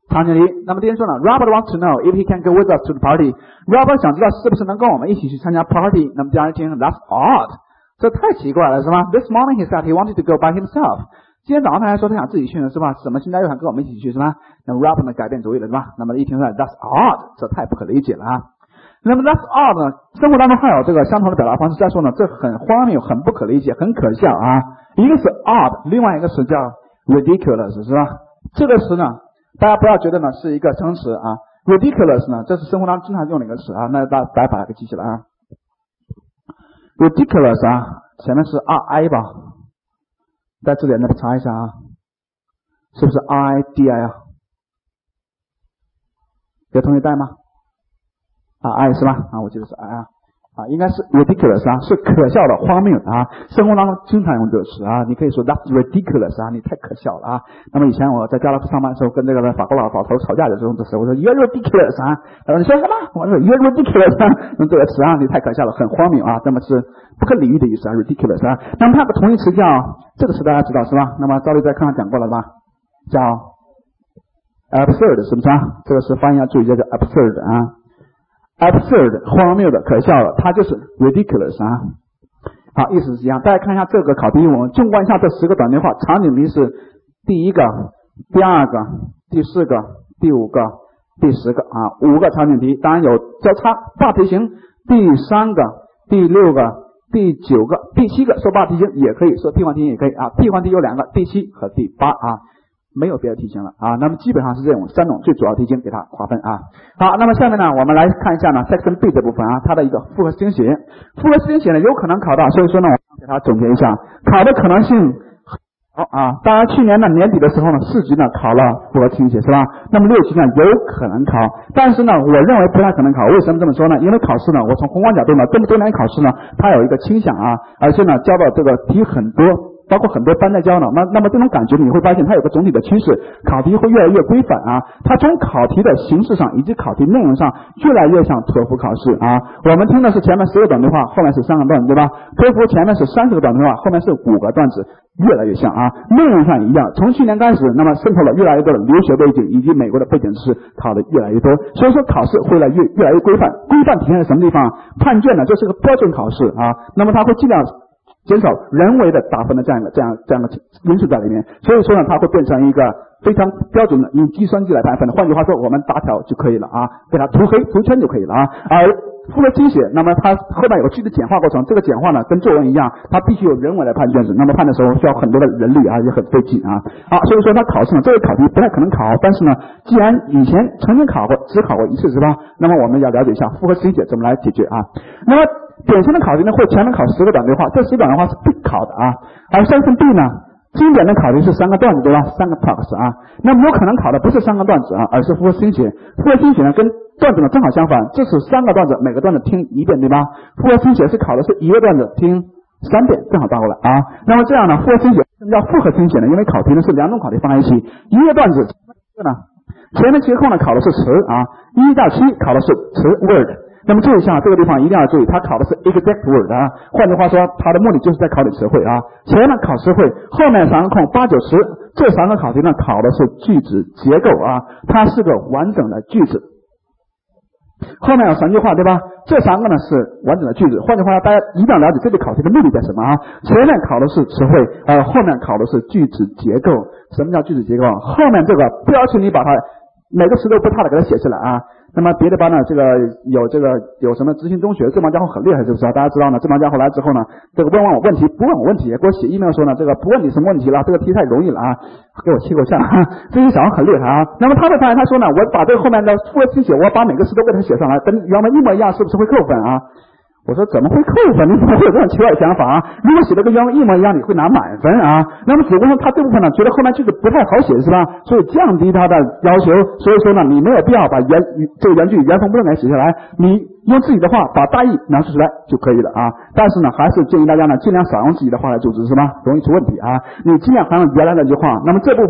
场景题。那么第一说呢 ，Robert wants to know if he can go with us to the party. Robert 想知道是不是能跟我们一起去参加 party。那么第二听 ，That's odd， 这太奇怪了，是吧 ？This morning he said he wanted to go by himself。今天早上他还说他想自己去呢，是吧？怎么现在又想跟我们一起去，是吧？那么 Robert 呢改变主意了，是吧？那么一听说 That's odd， 这太不可理解了啊。那么 That's odd 呢，生活当中还有这个相同的表达方式。再说呢，这很荒谬，很不可理解，很可笑啊。一个是 odd， 另外一个词叫 ridiculous， 是吧？这个词呢，大家不要觉得呢是一个生词啊 ，ridiculous 呢，这是生活当中经常用的一个词啊，那大家把它给记起来啊。ridiculous 啊，前面是 RI 吧，在这里那查一下啊，是不是 RIDI 啊？有同学带吗？啊 ，I 是吧？啊，我记得是 I 啊。啊，应该是 ridiculous 啊，是可笑的、荒谬的啊。生活当中经常用这个词啊，你可以说 That's ridiculous 啊，你太可笑了啊。那么以前我在加拿大上班的时候，跟这个法国老头吵架的时候，我说 You're ridiculous 啊，他说你说什么？我说 You're ridiculous 啊，用这个词啊，你太可笑了，很荒谬啊，那么是不可理喻的意思啊 ，ridiculous 啊。那么它有个同义词叫这个词大家知道是吧？那么赵丽在课上讲过了吧？叫 absurd 是不是啊？这个词发音要注意，叫 absurd 啊。absurd 荒谬的、可笑的，它就是 ridiculous 啊。好，意思是一样。大家看一下这个考题，我们纵观一下这10个短对话，场景题是第一个、第二个、第4个、第5个、第10个啊，5个场景题，当然有交叉话题型，第3个、第6个、第9个、第7个说话题型也可以，说替换题型也可以啊。替换题有2个，第7和第8啊。没有别的题型了啊，那么基本上是这种3种最主要题型给它划分啊。好，那么下面呢，我们来看一下呢 Section B 这部分啊，它的一个复合式听写。复合式听写呢有可能考到，所以说呢，我给它总结一下，考的可能性好啊。当然去年呢年底的时候呢，4级呢考了复合式听写是吧？那么6级呢有可能考，但是呢，我认为不太可能考。为什么这么说呢？因为考试呢，我从宏观角度呢，这么多年考试呢，它有一个倾向啊，而且呢，教的这个题很多。包括很多班在教呢，那么这种感觉你会发现它有个总体的趋势，考题会越来越规范啊。它从考题的形式上以及考题内容上越来越像托福考试啊。我们听的是前面10个短对话，后面是3个段子，对吧？托福前面是30个短对话，后面是5个段子，越来越像啊。内容上一样，从去年开始，那么渗透了越来越多的留学背景以及美国的背景知识，考的越来越多，所以说考试会越来越规范。规范体现在什么地方？判卷呢，这是个标准考试啊，那么它会尽量减少人为的打分的这样的因素在里面，所以说呢，它会变成一个非常标准的用计算机来判分的。换句话说，我们打条就可以了啊，给它涂黑涂圈就可以了啊。而复合听写，那么它后面有个具体简化过程，这个简化呢跟作文一样，它必须有人为来判卷子，那么判的时候需要很多的人力啊，也很费劲啊。好，所以说它考试呢，这个考题不太可能考，但是呢，既然以前曾经考过，只考过1次是吧？那么我们要了解一下复合听写怎么来解决啊。那么典型的考题呢，会前面考10个短对话，这10个短对话是必考的啊。而Section B呢，经典的考题是3个段子，对吧？3个 talks 啊。那么有可能考的不是3个段子啊，而是复合听写。复合听写呢，跟段子呢正好相反，这是3个段子，每个段子听1遍，对吧？复合听写是考的是1个段子听3遍，正好倒过来啊。那么这样呢，复合听写什么叫复合听写呢？因为考题呢是2种考题放在一起，一个段子前面结构呢考的是词啊，1到7考的是词 word。那么注意一下，这个地方一定要注意，它考的是 exact word 啊，换句话说，它的目的就是在考你词汇啊。前面考词汇，后面3个空8、9、10，这3个考题呢考的是句子结构啊，它是个完整的句子。后面有3句话，对吧？这3个呢是完整的句子。换句话说，大家一定要了解这个考题的目的在什么啊？前面考的是词汇，后面考的是句子结构。什么叫句子结构？后面这个不要求你把它每个词都不差的给它写出来啊。那么别的班呢，有什么执行中学，这帮家伙很厉害，是不是啊？大家知道呢，这帮家伙来之后呢，这个问我问题，不问我问题，给我写 email 说呢，这个不问你什么问题了，这个题太容易了啊，给我气够呛啊！这些小孩很厉害啊。那么他会发现，他说呢，我把这个后面的复合听写，我把每个词都给他写上来，跟原文一模一样，是不是会扣分啊？我说怎么会扣分？你怎么会有这种奇怪的想法啊？如果写的跟原文一模一样，你会拿满分啊。那么只不过他这部分呢，觉得后面句子不太好写，是吧？所以降低他的要求。所以说呢，你没有必要把这个原句原封不动给写下来，你用自己的话把大意描述出来就可以了啊。但是呢，还是建议大家呢，尽量少用自己的话来组织，是吧？容易出问题啊。你尽量还用原来那句话。那么这部分呢，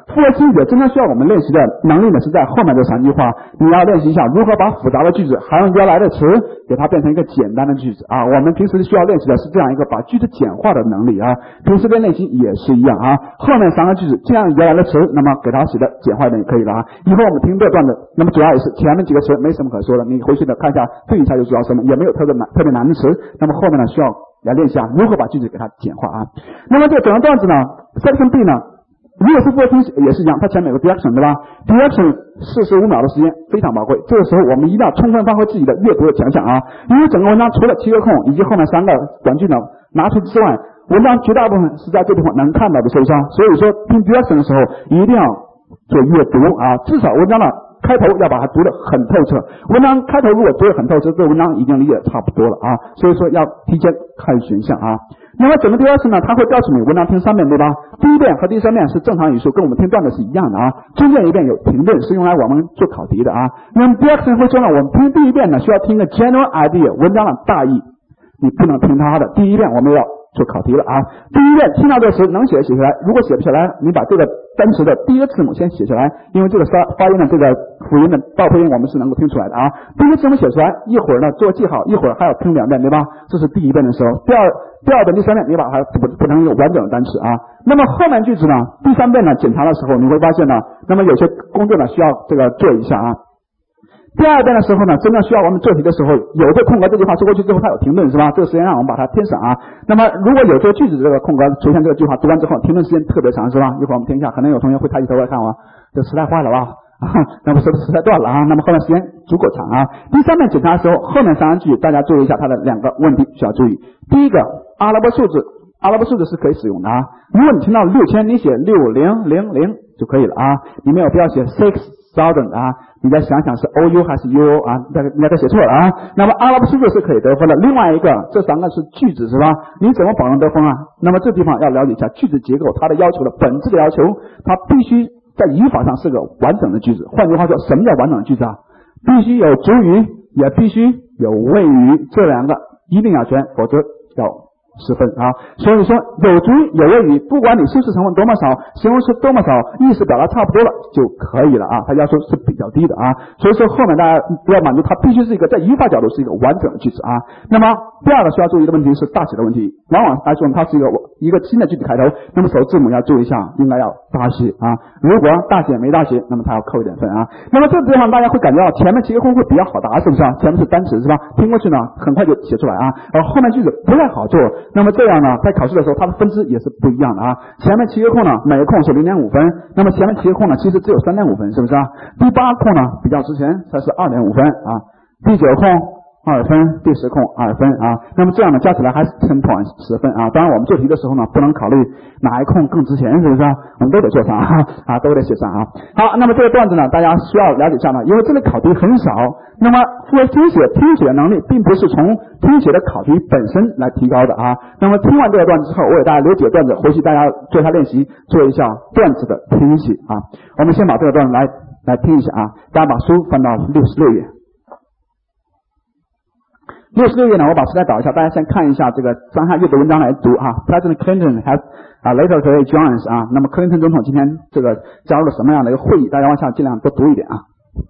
复合听写真正需要我们练习的能力呢，是在后面这3句话，你要练习一下如何把复杂的句子还用原来的词给它变成一个简单的句子啊。我们平时需要练习的是这样一个把句子简化的能力啊，平时的练习也是一样啊。后面3个句子这样原来的词，那么给它写的简化一点就可以了啊。以后我们听这段子，那么主要也是前面几个词没什么可说的，你回去的看一下对一下就知道什么，也没有特别难的词。那么后面呢需要来练习啊，如何把句子给它简化啊。那么这整个段子呢 ，section B 呢，如果是复合听写也是一样，它前面有个 direction 对吧 ？direction 45秒的时间非常宝贵，这个时候我们一定要充分发挥自己的阅读的强项啊，因为整个文章除了7个空以及后面3个短句呢拿出之外，文章绝大部分是在这地方能看到的受伤，所以说听 direction 的时候一定要做阅读啊，至少文章的开头要把它读得很透彻，文章开头如果读得很透彻，这文章已经理解差不多了啊，所以说要提前看选项啊。那么整个第二次呢，它会告诉你文章听3遍对吧？第一遍和第3遍是正常语速，跟我们听段子是一样的啊，中间一遍有停顿，是用来我们做考题的啊。那么第二次会说呢，我们听第一遍呢需要听个 general idea 文章的大意，你不能听它的。第一遍我们要做考题了啊。第一遍听到这时能写下来，如果写不下来，你把这个单词的第一个字母先写下来，因为这个发音的这个辅音的倒配音我们是能够听出来的啊。第一个字母写出来，一会儿呢做记号，一会儿还要听2遍对吧？这是第一遍的时候。第二遍、第3遍你把它补成一个完整的单词啊。那么后面句子呢，第3遍呢检查的时候，你会发现呢，那么有些工作呢需要这个做一下啊。第2遍的时候呢，真正需要我们做题的时候，有这空格这句话说过去之后它有停顿是吧？这个时间让我们把它填上啊。那么如果有这个句子这个空格出现这个句话读完之后，停顿时间特别长是吧？一会儿我们听一下，可能有同学会抬起头来看我，这磁带坏了吧？那么是不是磁带断了啊？那么后面时间足够长啊。第3遍检查的时候，后面3句大家注意一下它的2个问题需要注意。第一个，阿拉伯数字是可以使用的啊。如果你听到6000，你写6000就可以了啊，你没有必要写6000啊。你再想想是 OU 还是 UO 啊？你再写错了啊。那么阿拉伯数字是可以得分的。另外一个，这3个是句子是吧？你怎么保证得分啊？那么这地方要了解一下句子结构，它的要求的本质的要求，它必须在语法上是个完整的句子。换句话说，什么叫完整的句子啊？必须有主语，也必须有谓语，这2个一定要全，否则要10分啊。所以说有主语有谓语，不管你修饰成分多么少，形容词多么少，意思表达差不多了就可以了啊。它要求是比较低的啊。所以说后面大家不要满足，它必须是一个在语法角度是一个完整的句子啊。那么第2个需要注意的问题是大写的问题，往往来说它是一个新的句子开头，那么首字母要注意一下，应该要大写啊。如果大写没大写，那么它要扣1点分啊。那么这地方大家会感觉到前面7个空会比较好答，是不是啊？前面是单词是吧？听过去呢很快就写出来啊，而后面句子不太好做。那么这样呢，在考试的时候它的分支也是不一样的啊。前面7个空呢，每个空是0.5分，那么前面7个空呢其实只有3.5分，是不是啊？第8空呢比较之前才是2.5分啊，第9空2分，第10空2分啊，那么这样呢加起来还是10分啊。当然我们做题的时候呢，不能考虑哪一空更值钱，是不是啊？我们都得做上啊，都得写上啊。好，那么这个段子呢，大家需要了解一下呢，因为这里考题很少，那么复合听写的能力并不是从听写的考题本身来提高的啊。那么听完这个段子之后，我给大家留几个段子，回去大家做一下练习，做一下段子的听写啊。我们先把这个段子来听一下啊，大家把书翻到66页。66页呢，我把时代导一下，大家先看一下这个张翰阅读文章来读啊。President Clinton has later today joins 啊，那么克林顿总统今天这个加入了什么样的一个会议？大家往下尽量多读一点啊。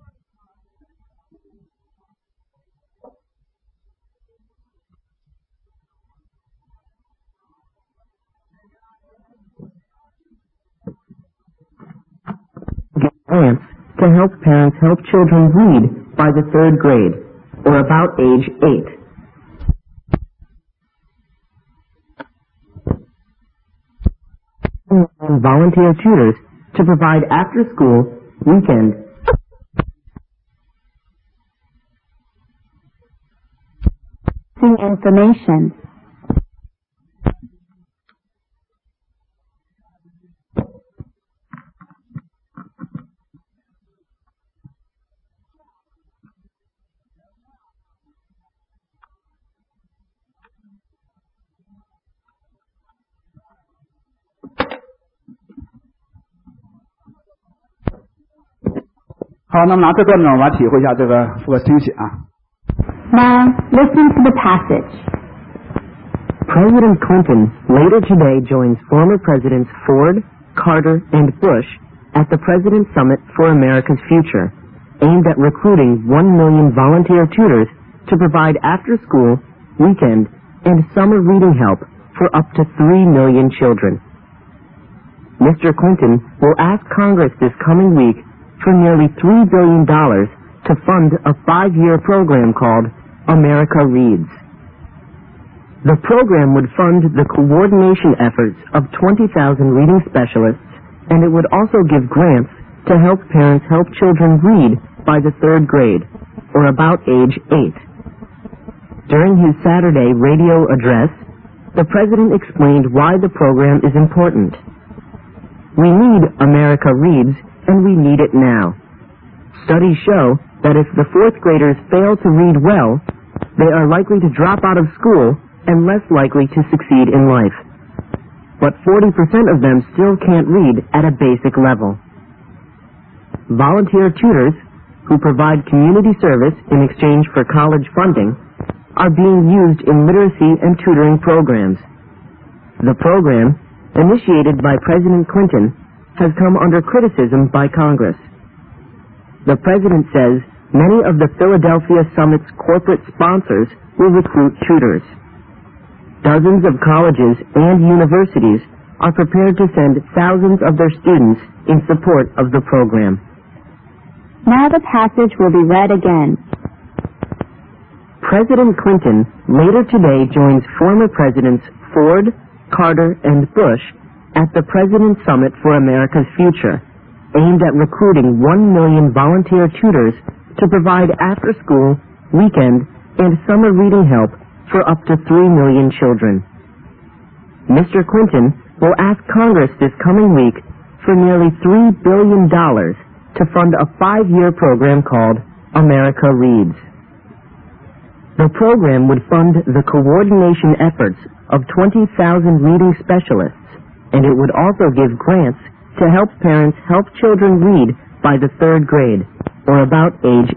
Grants to help parents help children read by the 3rd grade, or about age 8. And volunteer tutors to provide after-school, weekend, information. 好，那么拿这段呢，我们来体会一下这个复合听写啊。 Now, listen to the passage. President Clinton later today joins former Presidents Ford, Carter, and Bush at the President's Summit for America's Future, aimed at recruiting 1 million volunteer tutors to provide after-school, weekend, and summer reading help for up to 3 million children. Mr. Clinton will ask Congress this coming week for nearly $3 billion to fund a 5-year program called America Reads. The program would fund the coordination efforts of 20,000 reading specialists, and it would also give grants to help parents help children read by the 3rd grade, or about age 8. During his Saturday radio address, the President explained why the program is important. We need America Reads, and we need it now. Studies show that if the 4th graders fail to read well, they are likely to drop out of school and less likely to succeed in life. But 40% of them still can't read at a basic level. Volunteer tutors, who provide community service in exchange for college funding, are being used in literacy and tutoring programs. The program, initiated by President Clinton, has come under criticism by Congress. The President says many of the Philadelphia Summit's corporate sponsors will recruit tutors. Dozens of colleges and universities are prepared to send thousands of their students in support of the program. Now the passage will be read again. President Clinton later today joins former Presidents Ford, Carter, and Bush at the President's Summit for America's Future, aimed at recruiting 1 million volunteer tutors to provide after-school, weekend, and summer reading help for up to 3 million children. Mr. Clinton will ask Congress this coming week for nearly $3 billion to fund a 5-year program called America Reads. The program would fund the coordination efforts of 20,000 reading specialists, and it would also give grants to help parents help children read by the 3rd grade, or about age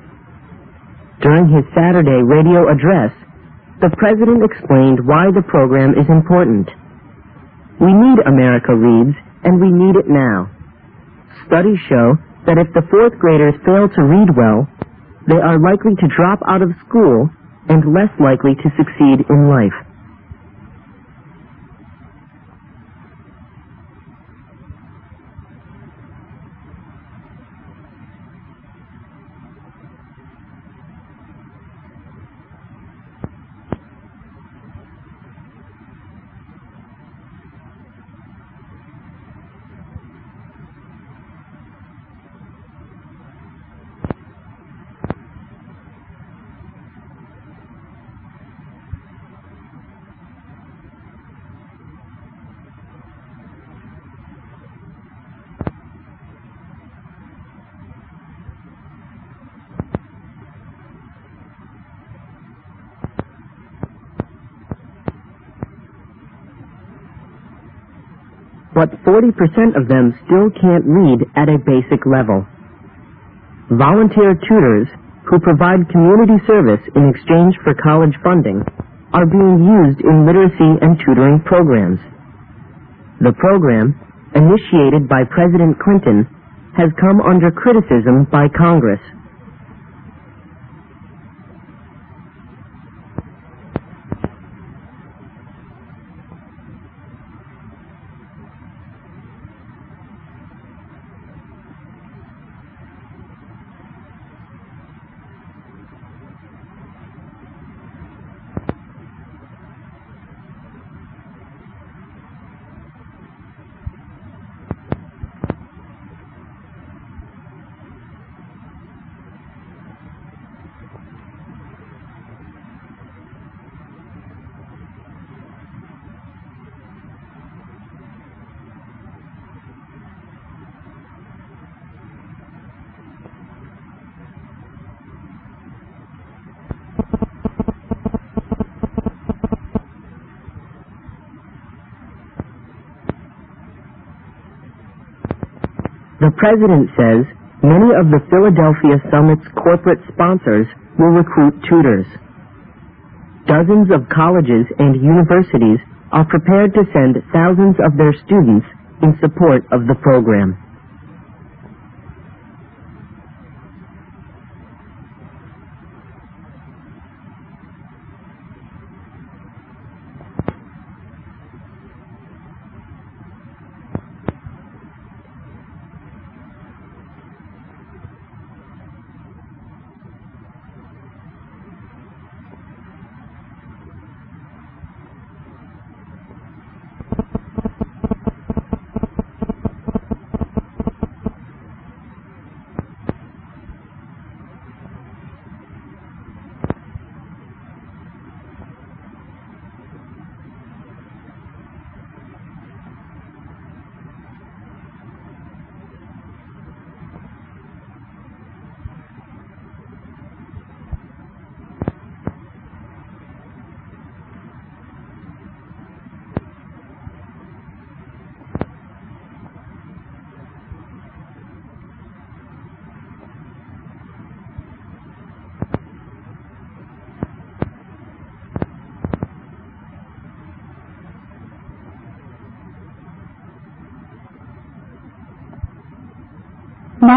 8. During his Saturday radio address, the President explained why the program is important. We need America Reads, and we need it now. Studies show that if the 4th graders fail to read well, they are likely to drop out of school and less likely to succeed in life. But 40% of them still can't read at a basic level. Volunteer tutors, who provide community service in exchange for college funding, are being used in literacy and tutoring programs. The program, initiated by President Clinton, has come under criticism by Congress. The President says many of the Philadelphia Summit's corporate sponsors will recruit tutors. Dozens of colleges and universities are prepared to send thousands of their students in support of the program.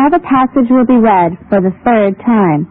Now the passage will be read for the third time.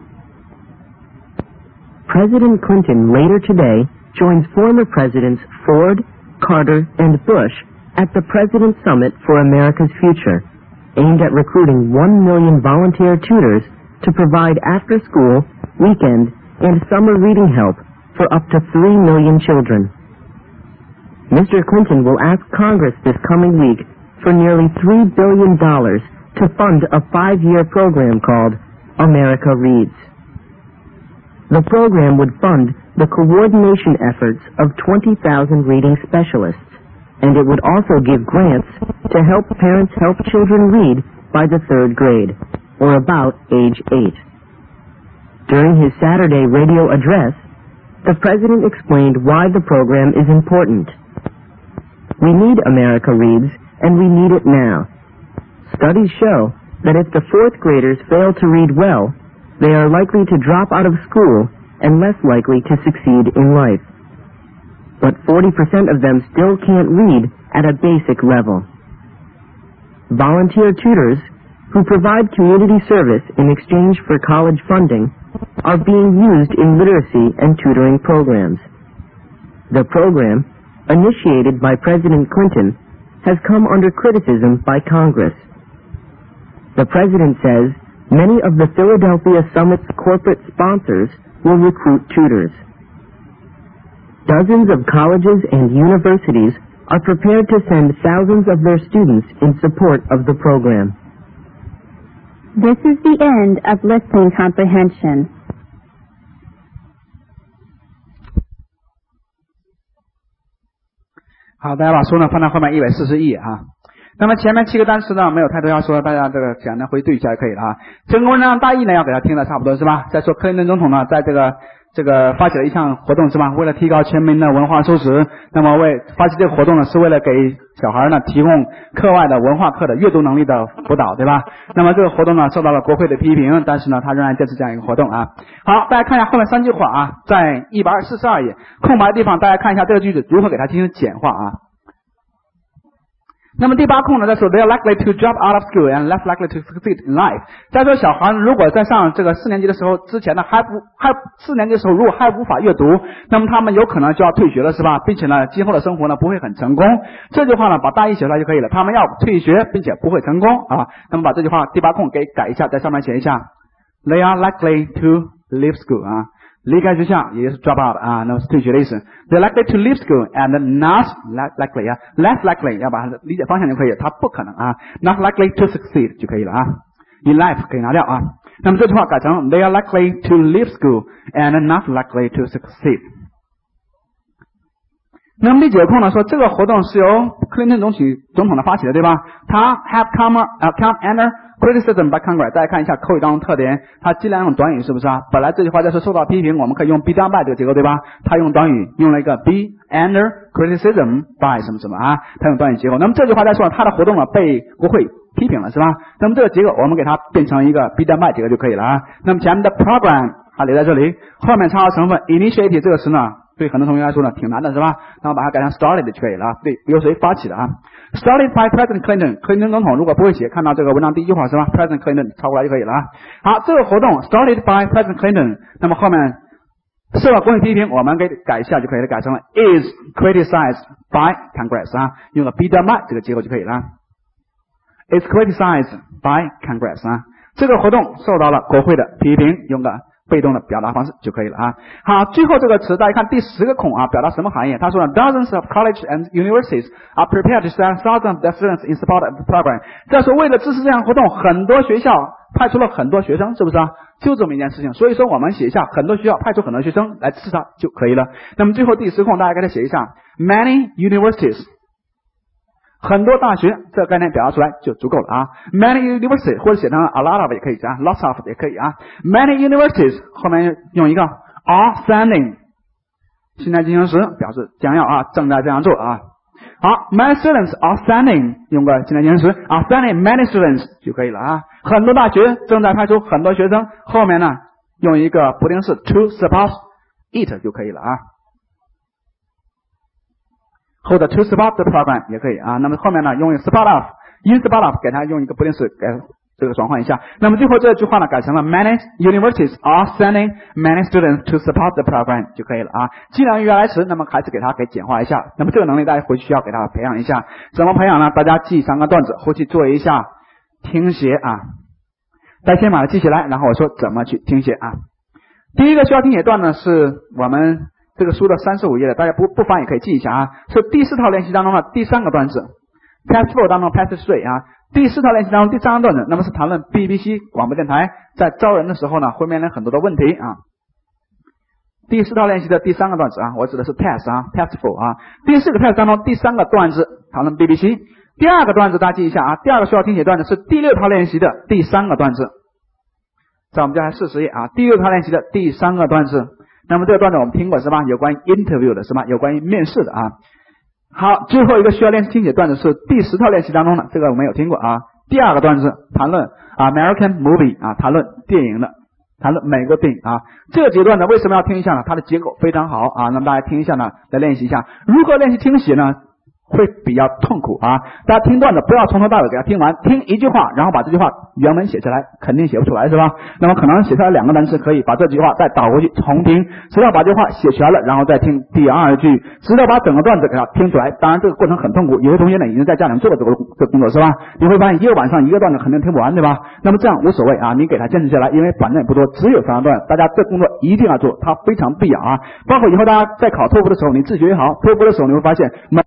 President Clinton later today joins former Presidents Ford, Carter, and Bush at the President's Summit for America's Future, aimed at recruiting 1 million volunteer tutors to provide after-school, weekend, and summer reading help for up to 3 million children. Mr. Clinton will ask Congress this coming week for nearly $3 billion to fund a 5-year program called America Reads. The program would fund the coordination efforts of 20,000 reading specialists, and it would also give grants to help parents help children read by the 3rd grade, or about age 8. During his Saturday radio address, the President explained why the program is important. We need America Reads, and we need it now. Studies show that if the 4th graders fail to read well, they are likely to drop out of school and less likely to succeed in life. But 40% of them still can't read at a basic level. Volunteer tutors, who provide community service in exchange for college funding, are being used in literacy and tutoring programs. The program, initiated by President Clinton, has come under criticism by Congress. The President says many of the Philadelphia Summit's corporate sponsors will recruit tutors. Dozens of colleges and universities are prepared to send thousands of their students in support of the program. This is the end of listening comprehension. 好，大家把书呢翻到后面140页啊。那么前面7个单词呢没有太多要说，大家这个简单回对一下就可以了啊。整个文章大意呢要给他听的差不多是吧？再说克林顿总统呢在这个发起了一项活动是吧？为了提高全民的文化素质，那么发起这个活动呢是为了给小孩呢提供课外的文化课的阅读能力的辅导，对吧？那么这个活动呢受到了国会的批评，但是呢他仍然坚持这样一个活动啊。好，大家看一下后面3句话啊，在142页空白的地方，大家看一下这个句子如何给它进行简化啊。那么第8空呢，在说 they are likely to drop out of school and less likely to succeed in life。再说小孩如果在上这个4年级的时候之前呢4年级的时候如果还无法阅读，那么他们有可能就要退学了是吧？并且呢今后的生活呢不会很成功。这句话呢把大意写出来就可以了，他们要退学并且不会成功啊。那么把这句话第8空给改一下，在上面写一下 they are likely to leave school 啊。离开学校也就是 drop out 啊，那么是退学的意思。They're likely to leave school and not likely 啊 ，less likely 要把它的理解方向就可以了，它不可能啊 ，not likely to succeed 就可以了啊。In life 可以拿掉啊。那么这句话改成 They are likely to leave school and not likely to succeed。那么第9空呢说这个活动是由克林顿总统的发起的，对吧？他 have come under criticism by Congress。大家看一下口语当中特点，它尽量用短语是不是啊？本来这句话就是受到批评，我们可以用 be done by 这个结构，对吧？他用短语用了一个 be under criticism by 什么什么啊？他用短语结构。那么这句话在说他的活动呢被国会批评了是吧？那么这个结构我们给它变成一个 be done by 结构就可以了啊。那么前面的 program 它留在这里，后面参考成分 initiative 这个词呢对很多同学来说呢挺难的是吧？那么把它改成 started 就可以了啊。对，由谁发起的啊 ？Started by President Clinton。克林顿总统如果不会写，看到这个文章第1句话是吧 ？President Clinton 抄过来就可以了啊。好，这个活动 started by President Clinton， 那么后面受到国会批评，我们给改一下就可以了，改成了 is criticized by Congress 啊，用个 be done by 这个结构就可以了。Is criticized by Congress 啊，这个活动受到了国会的批评，用个被动的表达方式就可以了啊。好，最后这个词大家看第10个空啊，表达什么含义？他说呢 ，dozens of colleges and universities are prepared to send thousands of their students in support of the program。再说为了支持这项活动，很多学校派出了很多学生，是不是啊？就这么一件事情。所以说我们写一下很多学校派出很多学生来支持它就可以了。那么最后第10空大家给它写一下 ，many universities。很多大学这个概念表达出来就足够了啊 ，many universities 或者写成 a lot of 也可以啊 ，lots of 也可以啊 ，many universities 后面用一个 are sending 现在进行时表示将要啊，正在这样做啊。好 ，many students are sending 用个现在进行时 are sending many students 就可以了啊。很多大学正在派出很多学生，后面呢用一个不定式 to support it 就可以了啊。或者 to support the program 也可以啊，那么后面呢用 support of in support of 给它用一个不定式这个转换一下。那么最后这句话呢改成了 Many universities are sending many students to support the program 就可以了啊。既然原来词，那么还是给它给简化一下。那么这个能力大家回去需要给它培养一下。怎么培养呢？大家记3个段子，回去做一下听写啊。大家先把它记起来，然后我说怎么去听写啊。第一个需要听写段呢是我们这个书的35页的，大家不妨也可以记一下啊。是第4套练习当中的第3个段子 ，Past 4当中 Past 3啊。第4套练习当中第3个段子，那么是谈论 BBC 广播电台在招人的时候呢，会面临很多的问题啊。第4套练习的第3个段子啊，我指的是 Past 啊 ，Past 4啊。第4个 Past 当中第3个段子谈论 BBC。第2个段子大家记一下啊，第2个需要听写段子是第6套练习的第3个段子，在我们家40页啊，第6套练习的第3个段子。那么这个段子我们听过是吧？有关于 interview 的是吧？有关于面试的啊。好，最后一个需要练习听写段子是第10套练习当中的，这个我们有听过啊。第2个段子谈论 American movie 啊，谈论电影的，谈论美国电影啊。这个阶段呢，为什么要听一下呢？它的结构非常好啊，那么大家听一下呢，来练习一下。如何练习听写呢？会比较痛苦啊！大家听段子不要从头到尾给它听完，听一句话，然后把这句话原文写下来，肯定写不出来是吧？那么可能写下来2个单词可以，把这句话再倒回去重听，直到把这句话写全了，然后再听第2句，直到把整个段子给它听出来。当然这个过程很痛苦，有些同学呢已经在家里做过这个工作是吧？你会发现一个晚上一个段子肯定听不完对吧？那么这样无所谓啊，你给它坚持下来，因为反正也不多，只有3个段，大家这工作一定要做，它非常必要啊！包括以后大家在考托福的时候，你自学也好，托福的时候你会发现